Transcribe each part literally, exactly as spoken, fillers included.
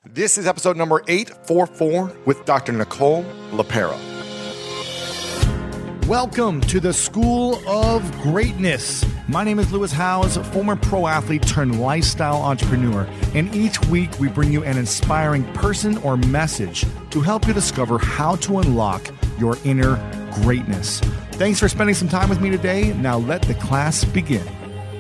This is episode number eight forty-four with Doctor Nicole LePera. Welcome to the School of Greatness. My name is Lewis Howes, former pro athlete turned lifestyle entrepreneur, and each week we bring you an inspiring person or message to help you discover how to unlock your inner greatness. Thanks for spending some time with me today. Now let the class begin.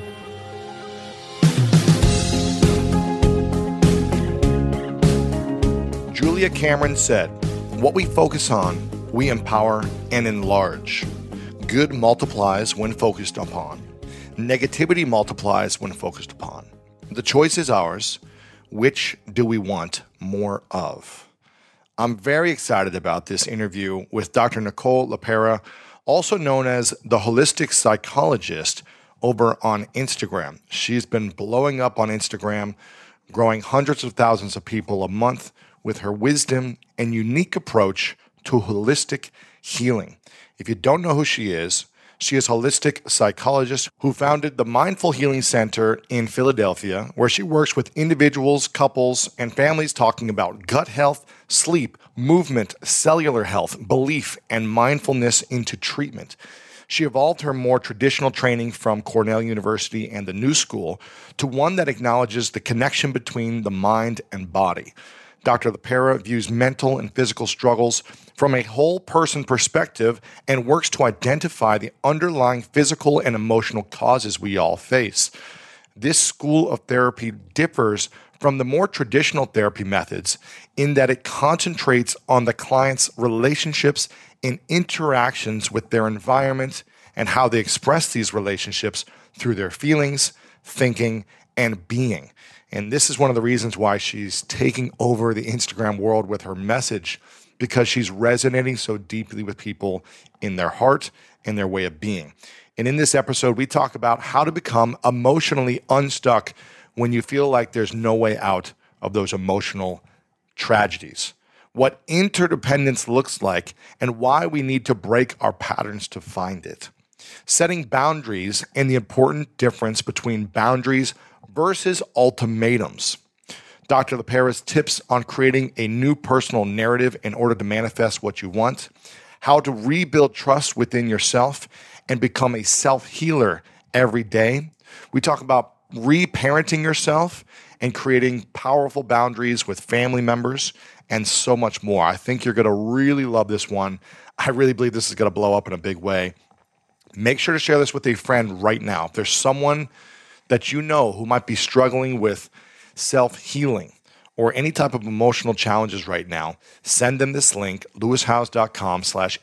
Julia Cameron said, "What we focus on, we empower and enlarge. Good multiplies when focused upon. Negativity multiplies when focused upon. The choice is ours. Which do we want more of?" I'm very excited about this interview with Doctor Nicole LePera, also known as the Holistic Psychologist, over on Instagram. She's been blowing up on Instagram, growing hundreds of thousands of people a month with her wisdom and unique approach to holistic healing. If you don't know who she is, she is a holistic psychologist who founded the Mindful Healing Center in Philadelphia, where she works with individuals, couples, and families talking about gut health, sleep, movement, cellular health, belief, and mindfulness into treatment. She evolved her more traditional training from Cornell University and the New School to one that acknowledges the connection between the mind and body. Doctor LePera views mental and physical struggles from a whole person perspective and works to identify the underlying physical and emotional causes we all face. This school of therapy differs from the more traditional therapy methods in that it concentrates on the client's relationships and interactions with their environment and how they express these relationships through their feelings, thinking, and being. And this is one of the reasons why she's taking over the Instagram world with her message, because she's resonating so deeply with people in their heart and their way of being. And in this episode, we talk about how to become emotionally unstuck when you feel like there's no way out of those emotional tragedies, what interdependence looks like, and why we need to break our patterns to find it, setting boundaries and the important difference between boundaries versus ultimatums. Doctor LePera's tips on creating a new personal narrative in order to manifest what you want, how to rebuild trust within yourself and become a self-healer every day. We talk about reparenting yourself and creating powerful boundaries with family members and so much more. I think you're going to really love this one. I really believe this is going to blow up in a big way. Make sure to share this with a friend right now. If there's someone that you know who might be struggling with self-healing or any type of emotional challenges right now, send them this link, lewishowes.com slash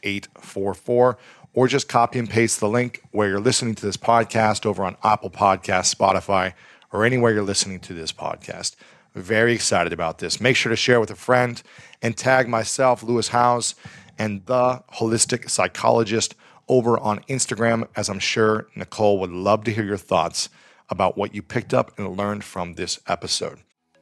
844, or just copy and paste the link where you're listening to this podcast over on Apple Podcasts, Spotify, or anywhere you're listening to this podcast. Very excited about this. Make sure to share with a friend and tag myself, Lewis Howes, and the Holistic Psychologist over on Instagram, as I'm sure Nicole would love to hear your thoughts about what you picked up and learned from this episode.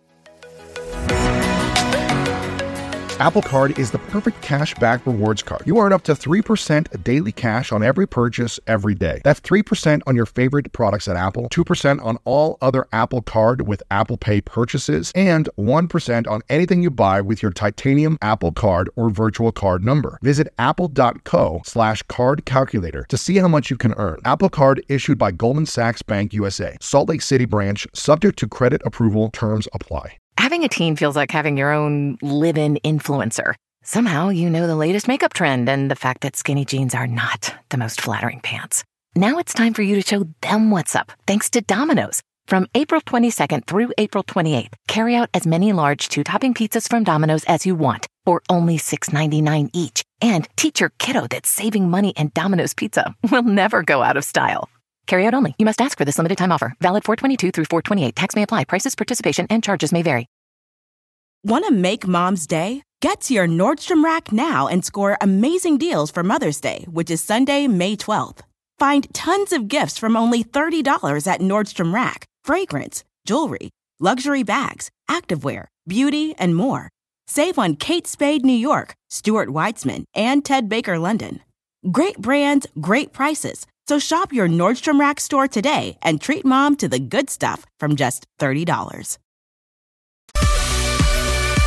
Apple Card is the perfect cash back rewards card. You earn up to three percent daily cash on every purchase every day. That's three percent on your favorite products at Apple, two percent on all other Apple Card with Apple Pay purchases, and one percent on anything you buy with your titanium Apple Card or virtual card number. Visit apple.co slash card calculator to see how much you can earn. Apple Card issued by Goldman Sachs Bank U S A, Salt Lake City branch, subject to credit approval, terms apply. Having a teen feels like having your own live-in influencer. Somehow you know the latest makeup trend and the fact that skinny jeans are not the most flattering pants. Now it's time for you to show them what's up, thanks to Domino's. From April twenty-second through April twenty-eighth, carry out as many large two-topping pizzas from Domino's as you want, for only six ninety-nine each. And teach your kiddo that saving money and Domino's Pizza will never go out of style. Carry out only. You must ask for this limited time offer. Valid four twenty-two through four twenty-eight. Tax may apply. Prices, participation, and charges may vary. Want to make Mom's day? Get to your Nordstrom Rack now and score amazing deals for Mother's Day, which is Sunday, May twelfth. Find tons of gifts from only thirty dollars at Nordstrom Rack. Fragrance, jewelry, luxury bags, activewear, beauty, and more. Save on Kate Spade New York, Stuart Weitzman, and Ted Baker London. Great brands, great prices. So shop your Nordstrom Rack store today and treat Mom to the good stuff from just thirty dollars.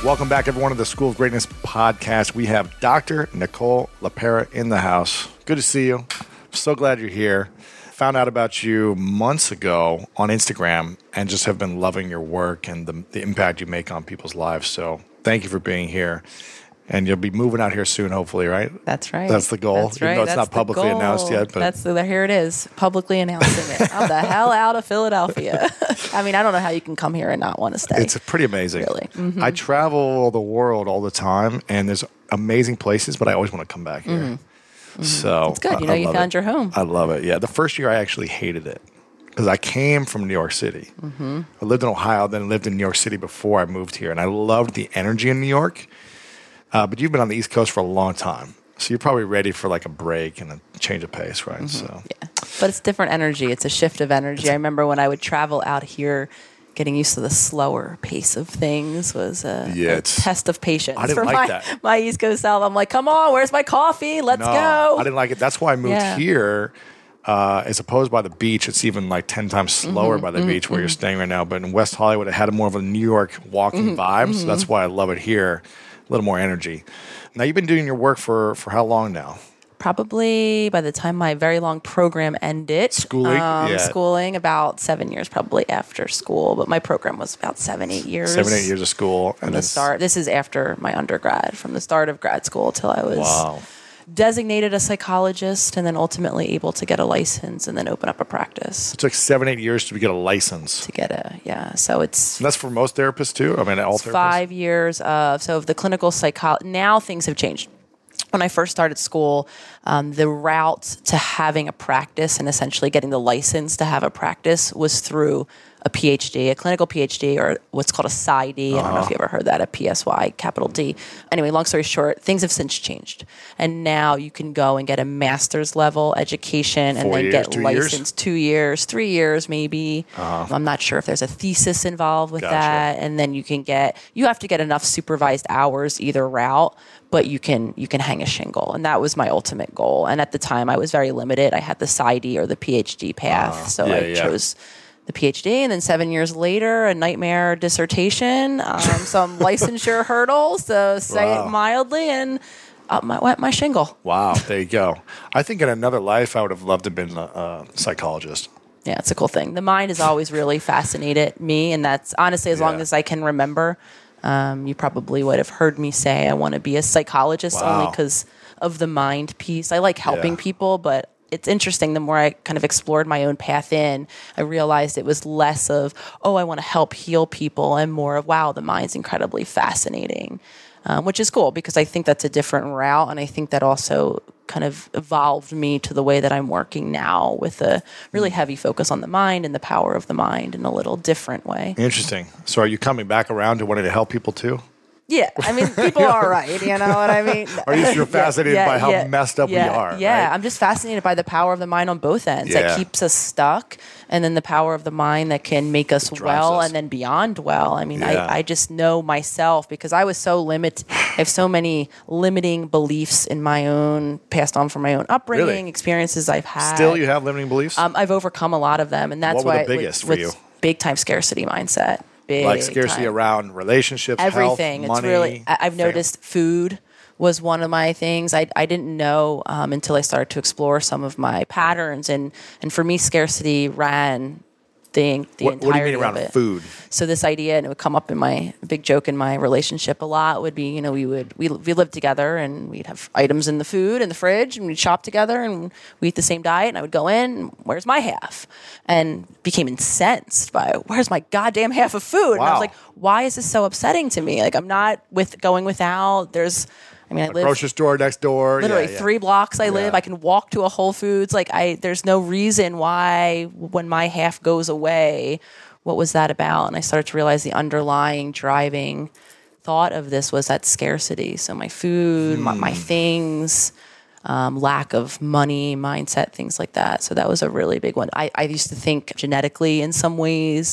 Welcome back, everyone, to the School of Greatness podcast. We have Doctor Nicole LaPera in the house. Good to see you. So glad you're here. Found out about you months ago on Instagram and just have been loving your work and the, the impact you make on people's lives. So thank you for being here. And you'll be moving out here soon, hopefully, right? That's right. That's the goal. That's Even right. though it's That's not publicly the goal. announced yet. But That's the, here it is, publicly announcing it. I'm the hell out of Philadelphia. I mean, I don't know how you can come here and not want to stay. It's pretty amazing. Really. Mm-hmm. I travel the world all the time, and there's amazing places, but I always want to come back here. Mm-hmm. Mm-hmm. So it's good. You know, I you found it. your home. I love it. Yeah. The first year I actually hated it because I came from New York City. Mm-hmm. I lived in Ohio, then lived in New York City before I moved here, and I loved the energy in New York. Uh, but you've been on the East Coast for a long time, so you're probably ready for like a break and a change of pace, right? Mm-hmm. So yeah, but it's different energy. It's a shift of energy. It's I remember when I would travel out here, getting used to the slower pace of things was a, yeah, a test of patience. I didn't for like my, that. My East Coast self, I'm like, come on, where's my coffee? Let's no, go. I didn't like it. That's why I moved yeah. here. Uh, as opposed by the beach, it's even like ten times slower mm-hmm, by the mm-hmm, beach where mm-hmm. you're staying right now. But in West Hollywood, it had more of a New York walking mm-hmm, vibe, mm-hmm. so that's why I love it here. A little more energy. Now, you've been doing your work for, for how long now? Probably by the time my very long program ended. Schooling? Um, yeah. Schooling, about seven years probably after school. But my program was about seven, eight years. Seven, eight years of school. From the start. This is after my undergrad. From the start of grad school till I was wow. designated a psychologist and then ultimately able to get a license and then open up a practice. It took seven, eight years to get a license. To get a, yeah. So it's... And that's for most therapists too? I mean, all therapists? Five years of... So of the clinical psychology... Now things have changed. When I first started school, um, the route to having a practice and essentially getting the license to have a practice was through a P H D, a clinical P H D, or what's called a P S Y D. Uh-huh. I don't know if you ever heard that, a P S Y, capital D. Anyway, long story short, things have since changed. And now you can go and get a master's level education and Four then years, get two licensed years? two years, three years maybe. Uh-huh. I'm not sure if there's a thesis involved with Gotcha. that. And then you can get, you have to get enough supervised hours either route, but you can you can hang a shingle. And that was my ultimate goal. And at the time, I was very limited. I had the P S Y D or the P H D path. Uh, so yeah, I yeah. chose the P H D. And then seven years later, a nightmare dissertation, um, some licensure hurdles, to say wow. it mildly, and up my, went my shingle. Wow, there you go. I think in another life, I would have loved to have been a, a psychologist. Yeah, it's a cool thing. The mind has always really fascinated me. And that's honestly, as yeah. long as I can remember. Um, you probably would have heard me say I want to be a psychologist wow. only because of the mind piece. I like helping yeah. people, but it's interesting. The more I kind of explored my own path in, I realized it was less of, oh, I want to help heal people, and more of, wow, the mind's incredibly fascinating, um, which is cool because I think that's a different route. And I think that also kind of evolved me to the way that I'm working now with a really heavy focus on the mind and the power of the mind in a little different way. Interesting. So are you coming back around to wanting to help people too? Yeah, I mean, people are right, you know what I mean? Are you you're fascinated yeah, by how yeah, messed up yeah, we are? Yeah, right? I'm just fascinated by the power of the mind on both ends Yeah. that keeps us stuck, and then the power of the mind that can make us well us. and then beyond well. I mean, Yeah. I, I just know myself because I was so limited. I have so many limiting beliefs in my own, passed on from my own upbringing, Really? experiences I've had. Still, you have limiting beliefs? Um, I've overcome a lot of them, and that's What were why the biggest with, for you? with big time scarcity mindset. Big like scarcity time. around relationships, Everything. health, money. It's really. I, I've fam- noticed food was one of my things. I I didn't know um, until I started to explore some of my patterns, and and for me, scarcity ran the the What, entirety what do you mean around of it. food? So this idea, and it would come up in my big joke in my relationship a lot, would be, you know, we would we we lived together and we'd have items in the food in the fridge and we'd shop together and we eat the same diet, and I would go in, and where's my half? And became incensed by where's my goddamn half of food? And I Wow. was like, why is this so upsetting to me? Like, I'm not with going without. There's I mean, I A live grocery store next door. literally yeah, yeah. three blocks I live. Yeah. I can walk to a Whole Foods. Like I, there's no reason why when my half goes away, what was that about? And I started to realize the underlying driving thought of this was that scarcity. So my food, my, my things, um, lack of money, mindset, things like that. So that was a really big one. I, I used to think genetically in some ways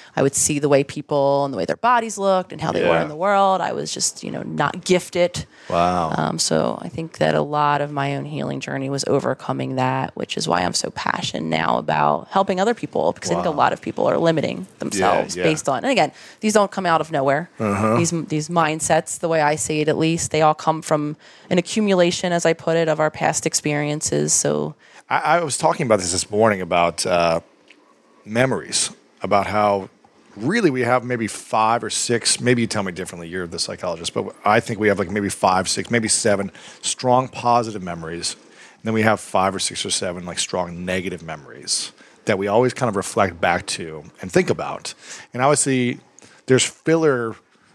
I would see the way people and the way their bodies looked and how they Yeah. were in the world. I was just, you know, not gifted. Wow. Um, so I think that a lot of my own healing journey was overcoming that, which is why I'm so passionate now about helping other people, because I think a lot of people are limiting themselves yeah. based on, and again, these don't come out of nowhere. Uh-huh. These these mindsets, the way I see it at least, they all come from an accumulation, as I put it, of our past experiences. So I, I was talking about this this morning about uh, memories, about how really we have maybe five or six, maybe you tell me differently, you're the psychologist, but I think we have like maybe five, six, maybe seven strong positive memories. And then we have five or six or seven like strong negative memories that we always kind of reflect back to and think about. And obviously there's filler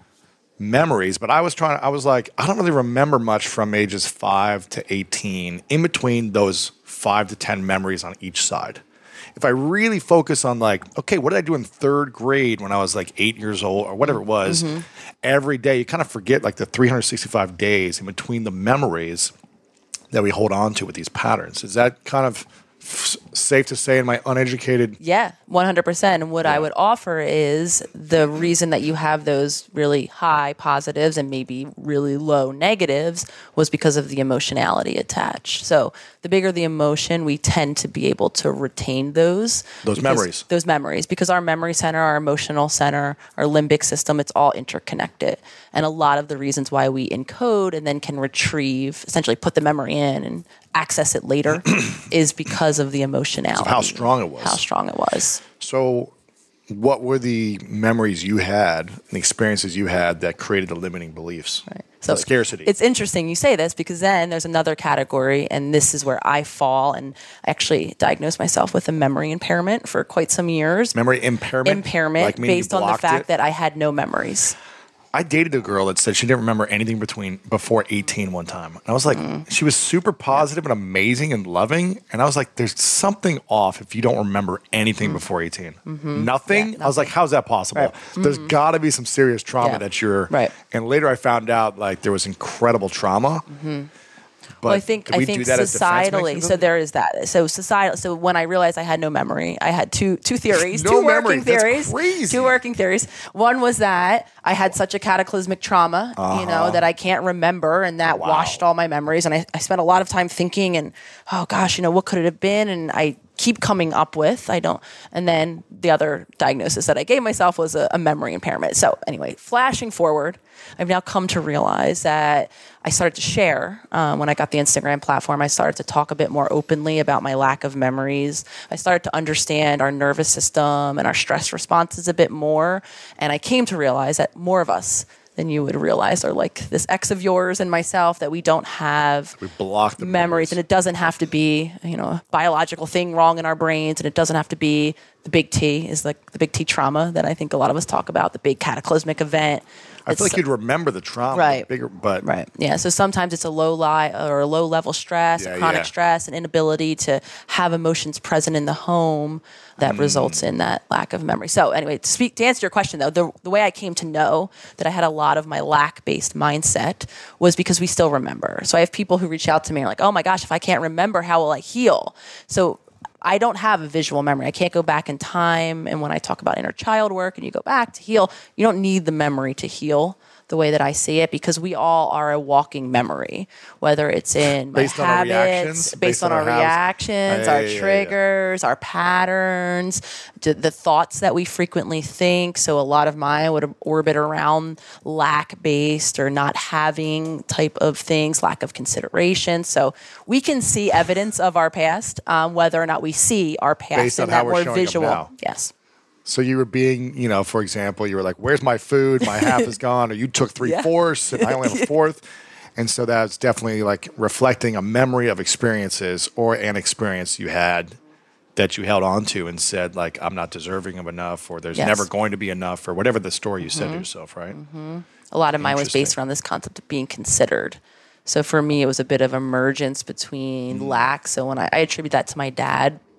memories, but I was trying I was like, I don't really remember much from ages five to eighteen in between those five to ten memories on each side. If I really focus on like, okay, what did I do in third grade when I was like eight years old or whatever it was, Mm-hmm. every day, you kind of forget like the three hundred sixty-five days in between the memories that we hold on to with these patterns. Is that kind of f- safe to say in my uneducated? yeah, one hundred percent. And what I would offer is the reason that you have those really high positives and maybe really low negatives was because of the emotionality attached. So the bigger the emotion, we tend to be able to retain those. Those because- memories. Those memories. Because our memory center, our emotional center, our limbic system, it's all interconnected. And a lot of the reasons why we encode and then can retrieve, essentially put the memory in and access it later is because of the emotionality. Of how strong it was. How strong it was. So what were the memories you had and the experiences you had that created the limiting beliefs? Right. So the scarcity. It's interesting you say this, because then there's another category, and this is where I fall, and I actually diagnosed myself with a memory impairment for quite some years. Memory impairment? Impairment Like meaning you based on the blocked fact it? that I had no memories. I dated a girl that said she didn't remember anything between before eighteen one time. And I was like, Mm. she was super positive and amazing and loving. And I was like, there's something off if you don't remember anything before eighteen. Mm-hmm. Nothing? Yeah, I was like, how's that possible? Right. There's Mhm. got to be some serious trauma Yeah. that you're. Right. And later I found out like there was incredible trauma. Mm-hmm. But Well, I think did I we think do that as defense societally, mechanism? so there is that. So societal. So when I realized I had no memory, I had two two theories, No two memory. working That's theories, crazy. two working theories. One was that I had such a cataclysmic trauma, you know, that I can't remember, and that Wow. washed all my memories. And I, I spent a lot of time thinking, and oh gosh, you know, what could it have been? And I keep coming up with I don't. And then the other diagnosis that I gave myself was a, a memory impairment. So anyway, flashing forward, I've now come to realize that I started to share um, when I got the Instagram platform. I started to talk a bit more openly about my lack of memories. I started to understand our nervous system and our stress responses a bit more. And I came to realize that more of us than you would realize are like this ex of yours and myself, that we don't have We block the memories. memories. And it doesn't have to be, you know, a biological thing wrong in our brains. And it doesn't have to be the big T, is like the big T trauma that I think a lot of us talk about, the big cataclysmic event. I It's- feel like you'd remember the trauma. Right. Bigger, but Right. Yeah. So sometimes it's a low lie or a low level stress, Yeah, a chronic yeah. stress, an inability to have emotions present in the home that Mm. results in that lack of memory. So anyway, to speak to answer your question though, the the way I came to know that I had a lot of my lack based mindset was because we still remember. So I have people who reach out to me and are like, oh my gosh, if I can't remember, how will I heal? So I don't have a visual memory. I can't go back in time. And when I talk about inner child work and you go back to heal, you don't need the memory to heal the way that I see it, because we all are a walking memory, whether it's in my Based on our habits, reactions, based, based on, on our, our habits. reactions, Yeah, our yeah, yeah, yeah. triggers, our patterns, d- the thoughts that we frequently think. So a lot of mine would orbit around lack-based or not having type of things, lack of consideration. So we can see evidence of our past, um, whether or not we see our past Based in on that how we're more showing up visual. now. Yes. So you were being, you know, for example, you were like, where's my food? My half is gone. Or you took three Yeah. fourths and I only have a fourth. And so that's definitely like reflecting a memory of experiences or an experience you had that you held on to and said, like, I'm not deserving of enough, or there's Yes. never going to be enough, or whatever the story you said to yourself, right? A lot of mine was based Interesting. around this concept of being considered. So for me, it was a bit of emergence between Mm. lack. So when I, I attribute that to my dad,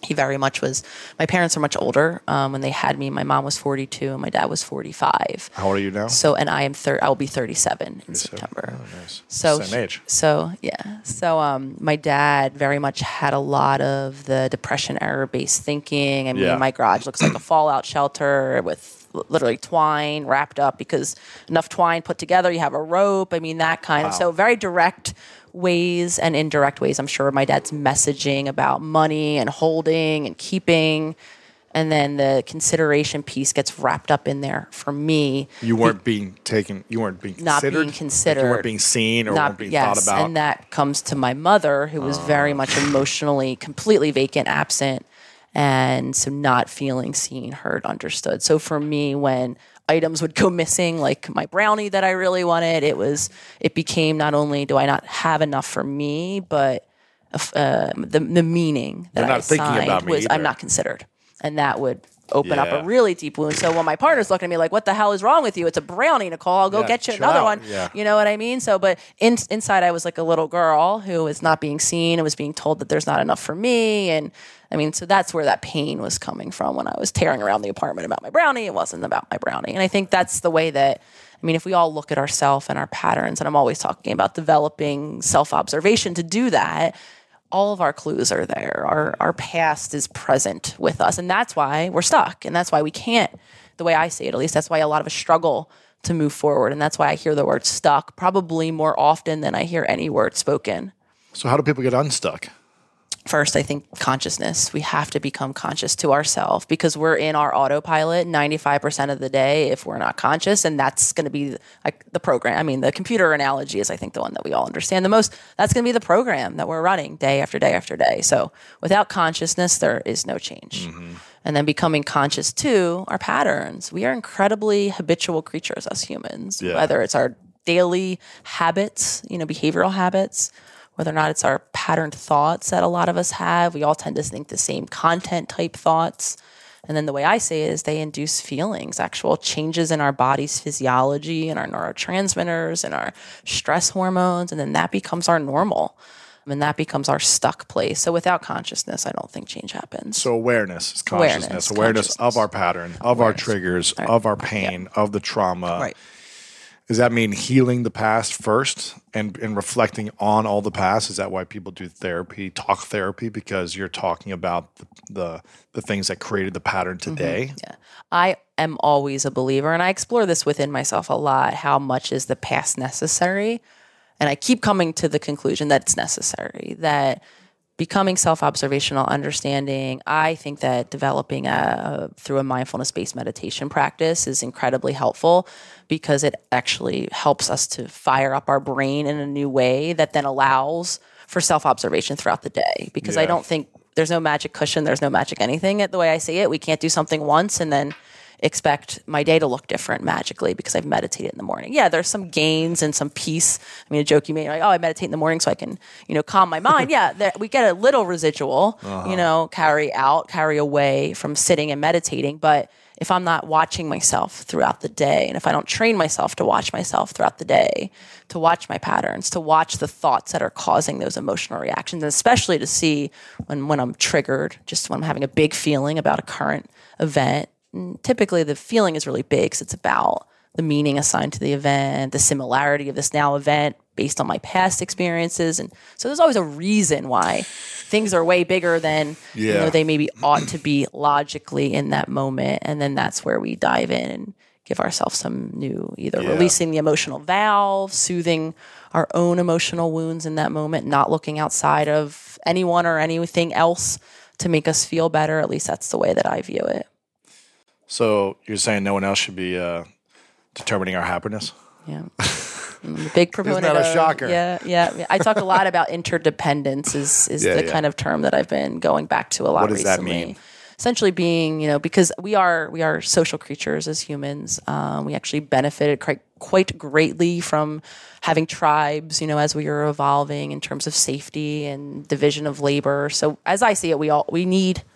he very much was, my parents are much older. Um, when they had me, my mom was forty-two and my dad was forty-five. How old are you now? So, and I am thir- I will be thirty-seven in September. Oh, nice. So, Same age. So, yeah. So, um, my dad very much had a lot of the depression era based thinking. I mean, Yeah. my garage looks like a fallout shelter with literally twine wrapped up because enough twine put together, you have a rope. I mean, that kind Wow. of, so very direct ways and indirect ways. I'm sure my dad's messaging about money and holding and keeping. And then the consideration piece gets wrapped up in there for me. You weren't being taken, you weren't being Not considered? being considered. Like you weren't being seen or Not, weren't being yes, thought about? and that comes to my mother, who was very much emotionally completely vacant, absent, and so not feeling seen, heard, understood. So for me, when items would go missing, like my brownie that I really wanted, it was it became not only do I not have enough for me, but uh, the the meaning that You're not I thinking assigned about me was I'm either. not considered, and that would open up Yeah. a really deep wound. So when my partner's looking at me like, "What the hell is wrong with you? It's a brownie, Nicole. I'll go Yeah, get you chill another out. one." Yeah. You know what I mean? So, but in, inside, I was like a little girl who was not being seen and was being told that there's not enough for me. And I mean, so that's where that pain was coming from when I was tearing around the apartment about my brownie. It wasn't about my brownie. And I think that's the way that, I mean, if we all look at ourselves and our patterns, and I'm always talking about developing self-observation to do that, all of our clues are there. Our our past is present with us. And that's why we're stuck. And that's why we can't, the way I see it, at least, that's why a lot of us struggle to move forward. And that's why I hear the word stuck probably more often than I hear any word spoken. So how do people get unstuck? First, I think consciousness. We have to become conscious to ourselves because we're in our autopilot ninety-five percent of the day if we're not conscious. And that's going to be like the program. I mean, the computer analogy is, I think, the one that we all understand the most. That's going to be the program that we're running day after day after day. So without consciousness, there is no change. Mm-hmm. And then becoming conscious to our patterns. We are incredibly habitual creatures as humans, Yeah. whether it's our daily habits, you know, behavioral habits, whether or not it's our patterned thoughts that a lot of us have. We all tend to think the same content type thoughts. And then the way I say it is they induce feelings, actual changes in our body's physiology and our neurotransmitters and our stress hormones. And then that becomes our normal. And that becomes our stuck place. So without consciousness, I don't think change happens. So awareness is consciousness. Awareness, Awareness, of consciousness. our pattern, of our Awareness. triggers, Right. of our pain, of the trauma. Right. Does that mean healing the past first and, and reflecting on all the past? Is that why people do therapy, talk therapy? Because you're talking about the the, the things that created the pattern today? Yeah. I am always a believer, and I explore this within myself a lot. How much is the past necessary? And I keep coming to the conclusion that it's necessary, that becoming self-observational, understanding, I think that developing a, through a mindfulness-based meditation practice is incredibly helpful because it actually helps us to fire up our brain in a new way that then allows for self-observation throughout the day. Because I Yeah. don't think there's no magic cushion, there's no magic anything. The way I see it, we can't do something once and then expect my day to look different magically because I've meditated in the morning. Yeah, there's some gains and some peace. I mean, a joke you made, like, oh, I meditate in the morning so I can, you know, calm my mind. Yeah, there, we get a little residual, uh-huh. you know, carry out, carry away from sitting and meditating. But if I'm not watching myself throughout the day, and if I don't train myself to watch myself throughout the day, to watch my patterns, to watch the thoughts that are causing those emotional reactions, and especially to see when, when I'm triggered, just when I'm having a big feeling about a current event. And typically the feeling is really big because it's about the meaning assigned to the event, the similarity of this now event based on my past experiences. And so there's always a reason why things are way bigger than Yeah. you know, they maybe ought to be logically in that moment. And then that's where we dive in and give ourselves some new, either Yeah. releasing the emotional valve, soothing our own emotional wounds in that moment, not looking outside of anyone or anything else to make us feel better. At least that's the way that I view it. So you're saying no one else should be uh, determining our happiness? Yeah. I'm a big proponent that a of, shocker? Yeah, yeah. I talk a lot about interdependence is, is Yeah, the yeah. kind of term that I've been going back to a lot What does that recently. mean? Essentially being, you know, because we are we are social creatures as humans. Um, we actually benefited quite, quite greatly from having tribes, you know, as we were evolving in terms of safety and division of labor. So as I see it, we all we need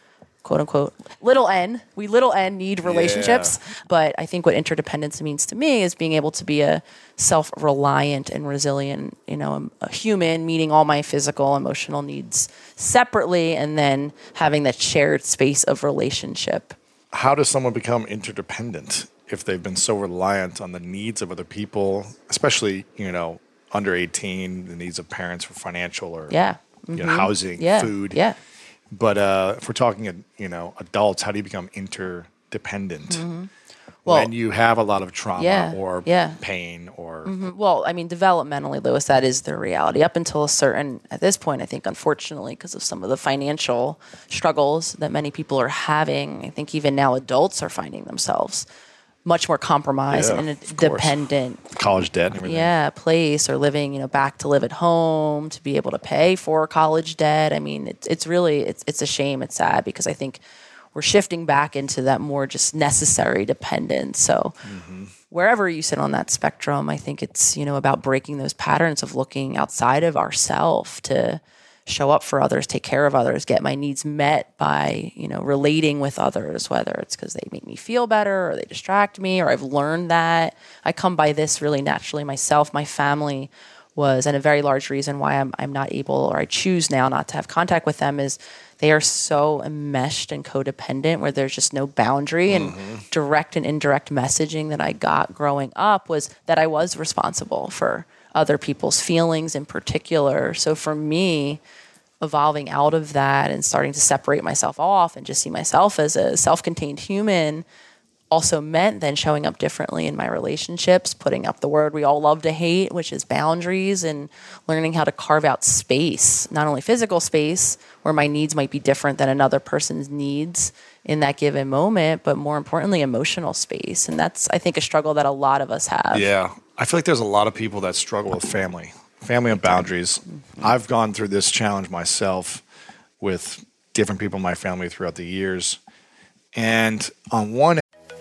quote unquote, little n. We little n need relationships. Yeah. But I think what interdependence means to me is being able to be a self-reliant and resilient, you know, a human, meeting all my physical, emotional needs separately, and then having that shared space of relationship. How does someone become interdependent if they've been so reliant on the needs of other people, especially, you know, under eighteen, the needs of parents for financial or yeah. you Mm-hmm. know, housing, yeah. food. Yeah. But uh, if we're talking, you know, adults, how do you become interdependent Mm-hmm. Well, when you have a lot of trauma yeah, or yeah. pain or Mm-hmm. Well, I mean, developmentally, Lewis, that is the reality. Up until a certain, at this point, I think, unfortunately, because of some of the financial struggles that many people are having, I think even now adults are finding themselves much more compromised Yeah, and of course. dependent. college debt and everything. Yeah, place or living, you know, back to live at home to be able to pay for college debt. I mean, it's it's really it's it's a shame. It's sad because I think we're shifting back into that more just necessary dependence. So Mm-hmm. wherever you sit on that spectrum, I think it's, you know, about breaking those patterns of looking outside of ourself to show up for others, take care of others, get my needs met by, you know, relating with others, whether it's because they make me feel better or they distract me or I've learned that. I come by this really naturally myself. My family was, and a very large reason why I'm I'm not able, or I choose now not to have contact with them, is they are so enmeshed and codependent where there's just no boundary. And Mm-hmm. direct and indirect messaging that I got growing up was that I was responsible for other people's feelings in particular. So for me, evolving out of that and starting to separate myself off and just see myself as a self-contained human also meant then showing up differently in my relationships, putting up the word we all love to hate, which is boundaries, and learning how to carve out space, not only physical space where my needs might be different than another person's needs in that given moment, but more importantly, emotional space. And that's, I think, a struggle that a lot of us have. Yeah. I feel like there's a lot of people that struggle with family, family and boundaries. I've gone through this challenge myself with different people in my family throughout the years. And on one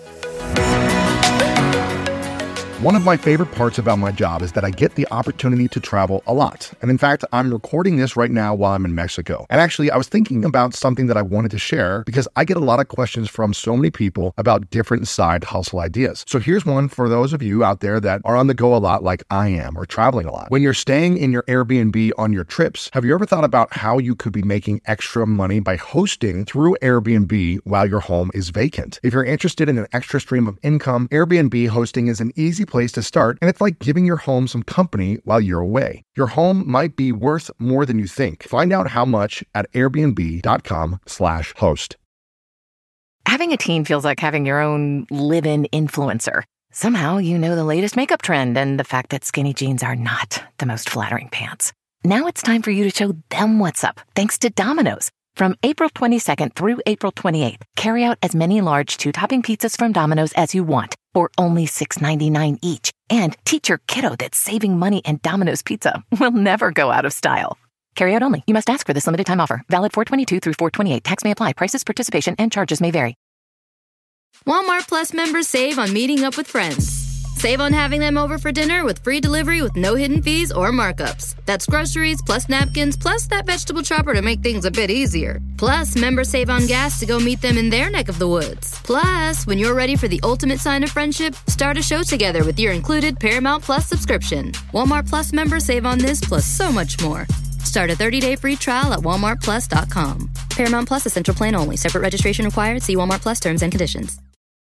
One of my favorite parts about my job is that I get the opportunity to travel a lot. And in fact, I'm recording this right now while I'm in Mexico. And actually, I was thinking about something that I wanted to share because I get a lot of questions from so many people about different side hustle ideas. So here's one for those of you out there that are on the go a lot like I am, or traveling a lot. When you're staying in your Airbnb on your trips, have you ever thought about how you could be making extra money by hosting through Airbnb while your home is vacant? If you're interested in an extra stream of income, Airbnb hosting is an easy place to start, and it's like giving your home some company while you're away. Your home might be worth more than you think. Find out how much at airbnb.com slash host. Having a teen feels like having your own live-in influencer. Somehow you know the latest makeup trend and the fact that skinny jeans are not the most flattering pants. Now it's time for you to show them what's up, thanks to Domino's. From April twenty-second through April twenty-eighth, carry out as many large two-topping pizzas from Domino's as you want for only six ninety-nine each. And teach your kiddo that saving money and Domino's Pizza will never go out of style. Carry out only. You must ask for this limited time offer. Valid four twenty-two through four twenty-eight. Tax may apply. Prices, participation, and charges may vary. Walmart Plus members save on meeting up with friends. Save on having them over for dinner with free delivery with no hidden fees or markups. That's groceries, plus napkins, plus that vegetable chopper to make things a bit easier. Plus, members save on gas to go meet them in their neck of the woods. Plus, when you're ready for the ultimate sign of friendship, start a show together with your included Paramount Plus subscription. Walmart Plus members save on this plus so much more. Start a thirty-day free trial at walmart plus dot com. Paramount Plus Essential Plan only. Separate registration required. See Walmart Plus terms and conditions.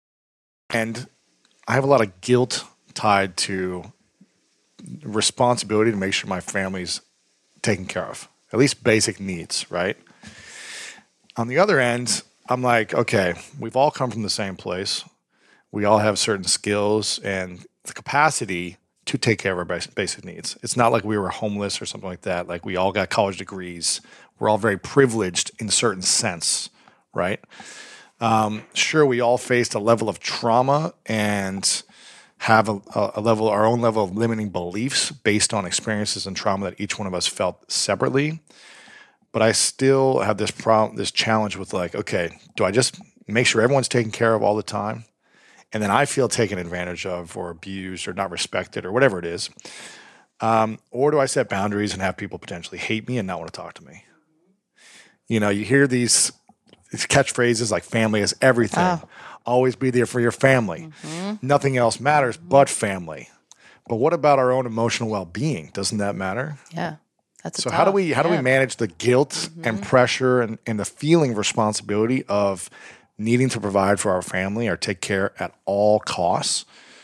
And I have a lot of guilt tied to responsibility to make sure my family's taken care of, at least basic needs, right? On the other end, I'm like, okay, we've all come from the same place. We all have certain skills and the capacity to take care of our basic, basic needs. It's not like we were homeless or something like that. Like we all got college degrees. We're all very privileged in a certain sense, right? Um, sure, we all faced a level of trauma and have a, a level, our own level of limiting beliefs based on experiences and trauma that each one of us felt separately. But I still have this problem, this challenge with like, okay, do I just make sure everyone's taken care of all the time? And then I feel taken advantage of or abused or not respected or whatever it is. Um, or do I set boundaries and have people potentially hate me and not want to talk to me? You know, you hear these catchphrases like family is everything. Oh. Always be there for your family. Mm-hmm. Nothing else matters but family. But what about our own emotional well-being? Doesn't that matter? Yeah. That's so tough. how do we how yeah. do we manage the guilt mm-hmm. and pressure and, and the feeling of responsibility of needing to provide for our family or take care at all costs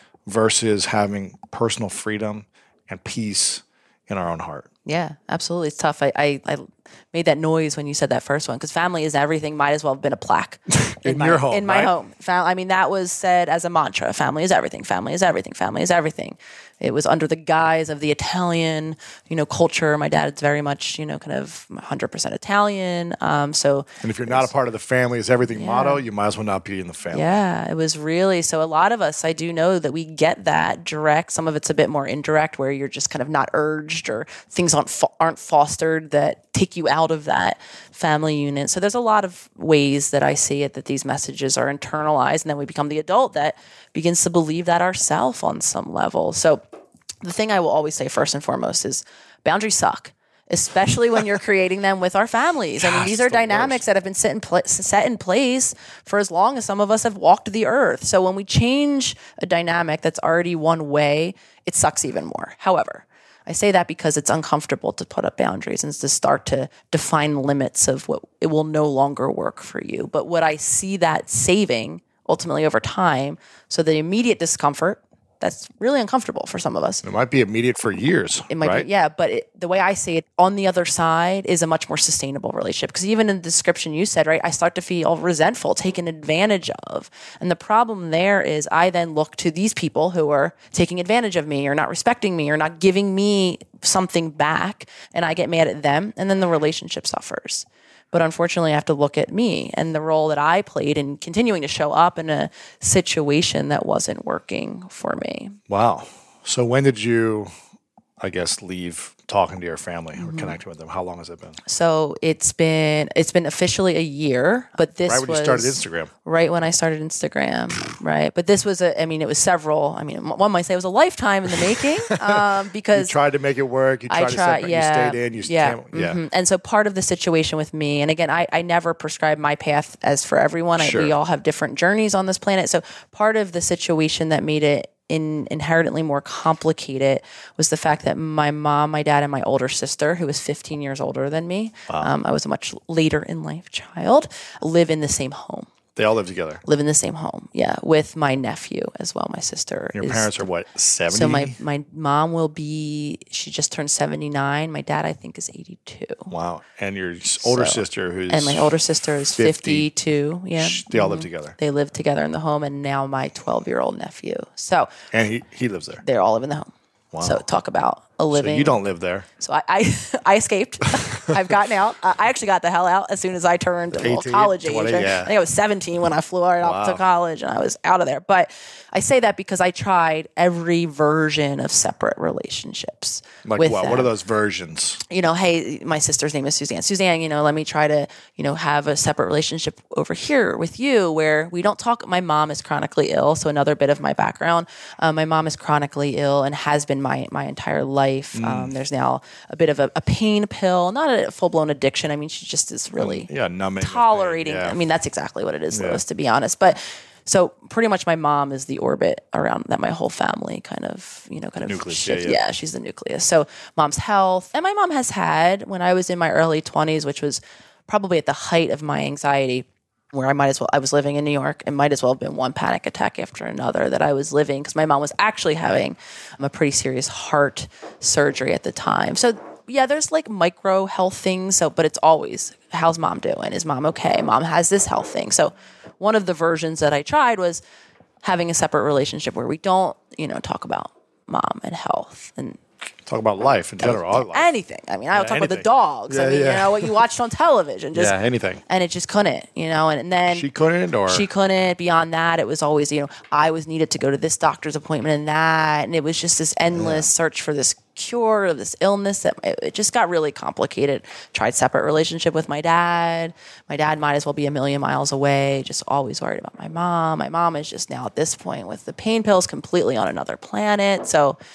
versus having personal freedom and peace in our own heart? Yeah, absolutely. It's tough. I, I, I made that noise when you said that first one because family is everything might as well have been a plaque in, in my, your home. In my right? home. Fam- I mean, that was said as a mantra. Family is everything. Family is everything. Family is everything. It was under the guise of the Italian, you know, culture. My dad's very much, you know, kind of one hundred percent Italian. Um, so, and if you're not a part of the family is everything yeah. motto, you might as well not be in the family. Yeah, it was really, so a lot of us, I do know that we get that direct. Some of it's a bit more indirect where you're just kind of not urged or things aren't, fo- aren't fostered that take you out of that family unit. So there's a lot of ways that I see it that these messages are internalized and then we become the adult that begins to believe that ourselves on some level. So the thing I will always say first and foremost is boundaries suck, especially when you're creating them with our families. Gosh, I mean, these are the dynamics worst. that have been set in, pl- set in place for as long as some of us have walked the earth. So when we change a dynamic that's already one way, it sucks even more. However, I say that because it's uncomfortable to put up boundaries and to start to define limits of what it will no longer work for you. But what I see that saving ultimately over time, so the immediate discomfort, that's really uncomfortable for some of us. It might be immediate for years. It might right? be, yeah. But it, the way I see it, on the other side is a much more sustainable relationship. Because even in the description you said, right, I start to feel resentful, taken advantage of. And the problem there is I then look to these people who are taking advantage of me or not respecting me or not giving me something back. And I get mad at them. And then the relationship suffers. But unfortunately, I have to look at me and the role that I played in continuing to show up in a situation that wasn't working for me. Wow. So when did you, I guess, leave talking to your family or mm-hmm. connecting with them? How long has it been? So it's been it's been officially a year, but this right when was you started Instagram. Right when I started Instagram, right. But this was a, I mean, it was several. I mean, one might say it was a lifetime in the making um, because you tried to make it work. You tried I to tried, separate. yeah, You stayed in. You yeah, came, yeah. Mm-hmm. And so part of the situation with me, and again, I, I never prescribe my path as for everyone. Sure. I, we all have different journeys on this planet. So part of the situation that made it In, inherently more complicated was the fact that my mom, my dad, and my older sister, who was fifteen years older than me, wow. um, I was a much later in life child, live in the same home. They all live together. Live in the same home, yeah, with my nephew as well. My sister. Your is, parents are what, seventy? So my, my mom will be, she just turned seventy-nine. My dad, I think, is eighty-two. Wow. And your older so, sister who's And my older sister is fifty, fifty-two. Yeah. They all mm-hmm. live together. They live together in the home, and now my twelve-year-old nephew. So. And he, he lives there. They all live in the home. Wow. So talk about a living. So you don't live there. So I I, I escaped. I've gotten out. I actually got the hell out as soon as I turned well, college age. twenty, yeah. I think I was seventeen when I flew right wow. off to college, and I was out of there. But I say that because I tried every version of separate relationships. Like with what? them. What are those versions? You know, hey, my sister's name is Suzanne. Suzanne, you know, let me try to, you know, have a separate relationship over here with you where we don't talk. My mom is chronically ill. So another bit of my background. Uh, my mom is chronically ill and has been my, my entire life. Mm. Um, there's now a bit of a, a pain pill, not a full-blown addiction. I mean, she just is really yeah, numbing tolerating. Yeah. I mean, that's exactly what it is, yeah. Louis, to be honest. But so pretty much my mom is the orbit around that my whole family kind of, you know, kind the of nucleus, shifts. yeah, yeah. yeah, she's the nucleus. So mom's health. And my mom has had, when I was in my early twenties, which was probably at the height of my anxiety, where I might as well, I was living in New York, and might as well have been one panic attack after another that I was living, because my mom was actually having a pretty serious heart surgery at the time. So yeah, there's like micro health things. So, but it's always, how's mom doing? Is mom okay? Mom has this health thing. So one of the versions that I tried was having a separate relationship where we don't, you know, talk about mom and health and talk about life in general. Life. Anything. I mean, I don't yeah, talk anything. about the dogs. Yeah, I mean, yeah. you know, what you watched on television. Just, yeah, anything. And it just couldn't, you know, and, and then she couldn't or she couldn't. Beyond that, it was always, you know, I was needed to go to this doctor's appointment and that, and it was just this endless yeah. search for this cure of this illness that it, it just got really complicated. Tried separate relationship with my dad. My dad might as well be a million miles away, just always worried about my mom. My mom is just now at this point with the pain pills completely on another planet. So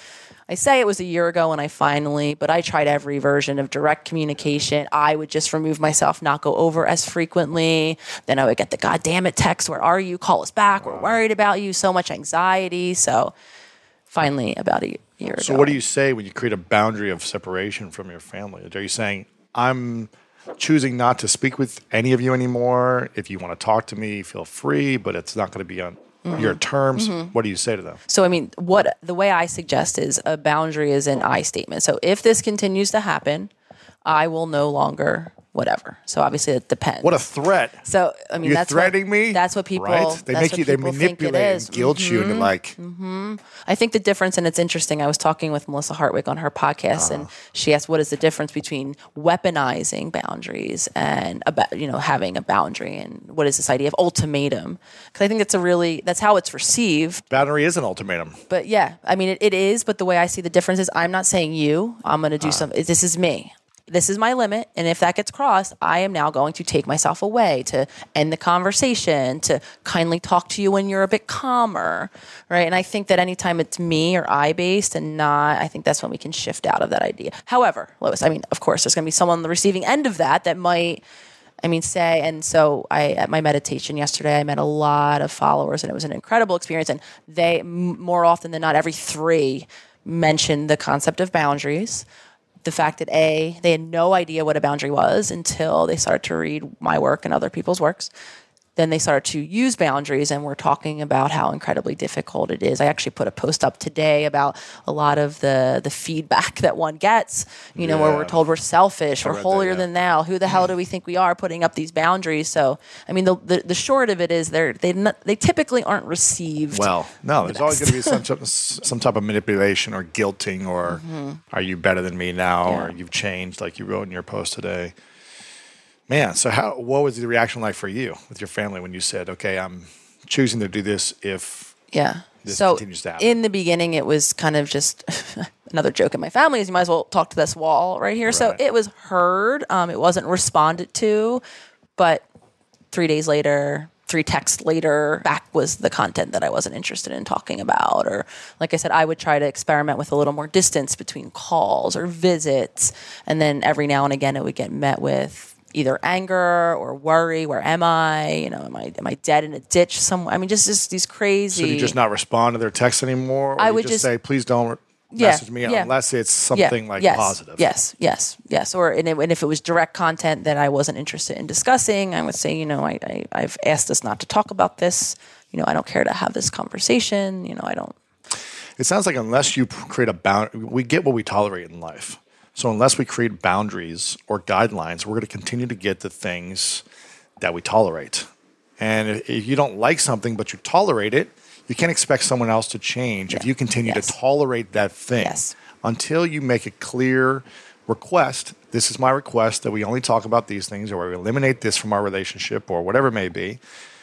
I say it was a year ago when I finally, but I tried every version of direct communication. I would just remove myself, not go over as frequently. Then I would get the goddamn it text, where are you? Call us back. We're worried about you. So much anxiety. So finally, about a year ago. So what do you say when you create a boundary of separation from your family? Are you saying, I'm choosing not to speak with any of you anymore? If you want to talk to me, feel free, but it's not going to be on mm-hmm. your terms. Mm-hmm. What do you say to them? So, I mean, what the way I suggest is a boundary is an I statement. So if this continues to happen, I will no longer whatever. So obviously it depends. What a threat. So, I mean, You're that's threatening what, me? That's what people, right? They make you, they manipulate and guilt mm-hmm. you into like. Mm-hmm. I think the difference, and it's interesting, I was talking with Melissa Hartwig on her podcast, uh. and she asked, what is the difference between weaponizing boundaries and, about, you know, having a boundary, and what is this idea of ultimatum? Because I think that's a really, that's how it's received. Boundary is an ultimatum. But yeah, I mean, it, it is, but the way I see the difference is I'm not saying you, I'm going to do uh. something, this is me. This is my limit, and if that gets crossed, I am now going to take myself away to end the conversation, to kindly talk to you when you're a bit calmer, right? And I think that anytime it's me or I-based and not, I think that's when we can shift out of that idea. However, Lois, I mean, of course, there's going to be someone on the receiving end of that that might, I mean, say, and so I, at my meditation yesterday, I met a lot of followers, and it was an incredible experience, and they, more often than not, every three mentioned the concept of boundaries. The fact that A, they had no idea what a boundary was until they started to read my work and other people's works. Then they started to use boundaries, and we're talking about how incredibly difficult it is. I actually put a post up today about a lot of the the feedback that one gets, you know, yeah. where we're told we're selfish, we're holier that, yeah. than thou. Who the hell do we think we are putting up these boundaries? So, I mean, the the, the short of it is they're, they not, they typically aren't received. Well, no, there's the always going to be some type, of, some type of manipulation or guilting or mm-hmm. are you better than me now yeah. or you've changed like you wrote in your post today. Man, so how? What was the reaction like for you with your family when you said, okay, I'm choosing to do this if yeah. this so continues to happen? In the beginning, it was kind of just another joke in my family is you might as well talk to this wall right here. Right. So it was heard. Um, it wasn't responded to. But three days later, three texts later, back was the content that I wasn't interested in talking about. Or like I said, I would try to experiment with a little more distance between calls or visits. And then every now and again, it would get met with either anger or worry. Where am I? You know, am I am I dead in a ditch somewhere? I mean, just, just these crazy. So do you just not respond to their texts anymore? Or I you would just, just say, please don't yeah, message me yeah. unless it's something yeah, like yes, positive. Yes, yes, yes. Or and, it, and if it was direct content that I wasn't interested in discussing, I would say, you know, I, I I've asked us not to talk about this. You know, I don't care to have this conversation. You know, I don't. It sounds like unless you create a boundary, we get what we tolerate in life. So unless we create boundaries or guidelines, we're going to continue to get the things that we tolerate. And if you don't like something but you tolerate it, you can't expect someone else to change yeah. if you continue yes. to tolerate that thing. Yes. Until you make a clear request, this is my request that we only talk about these things, or we eliminate this from our relationship, or whatever it may be.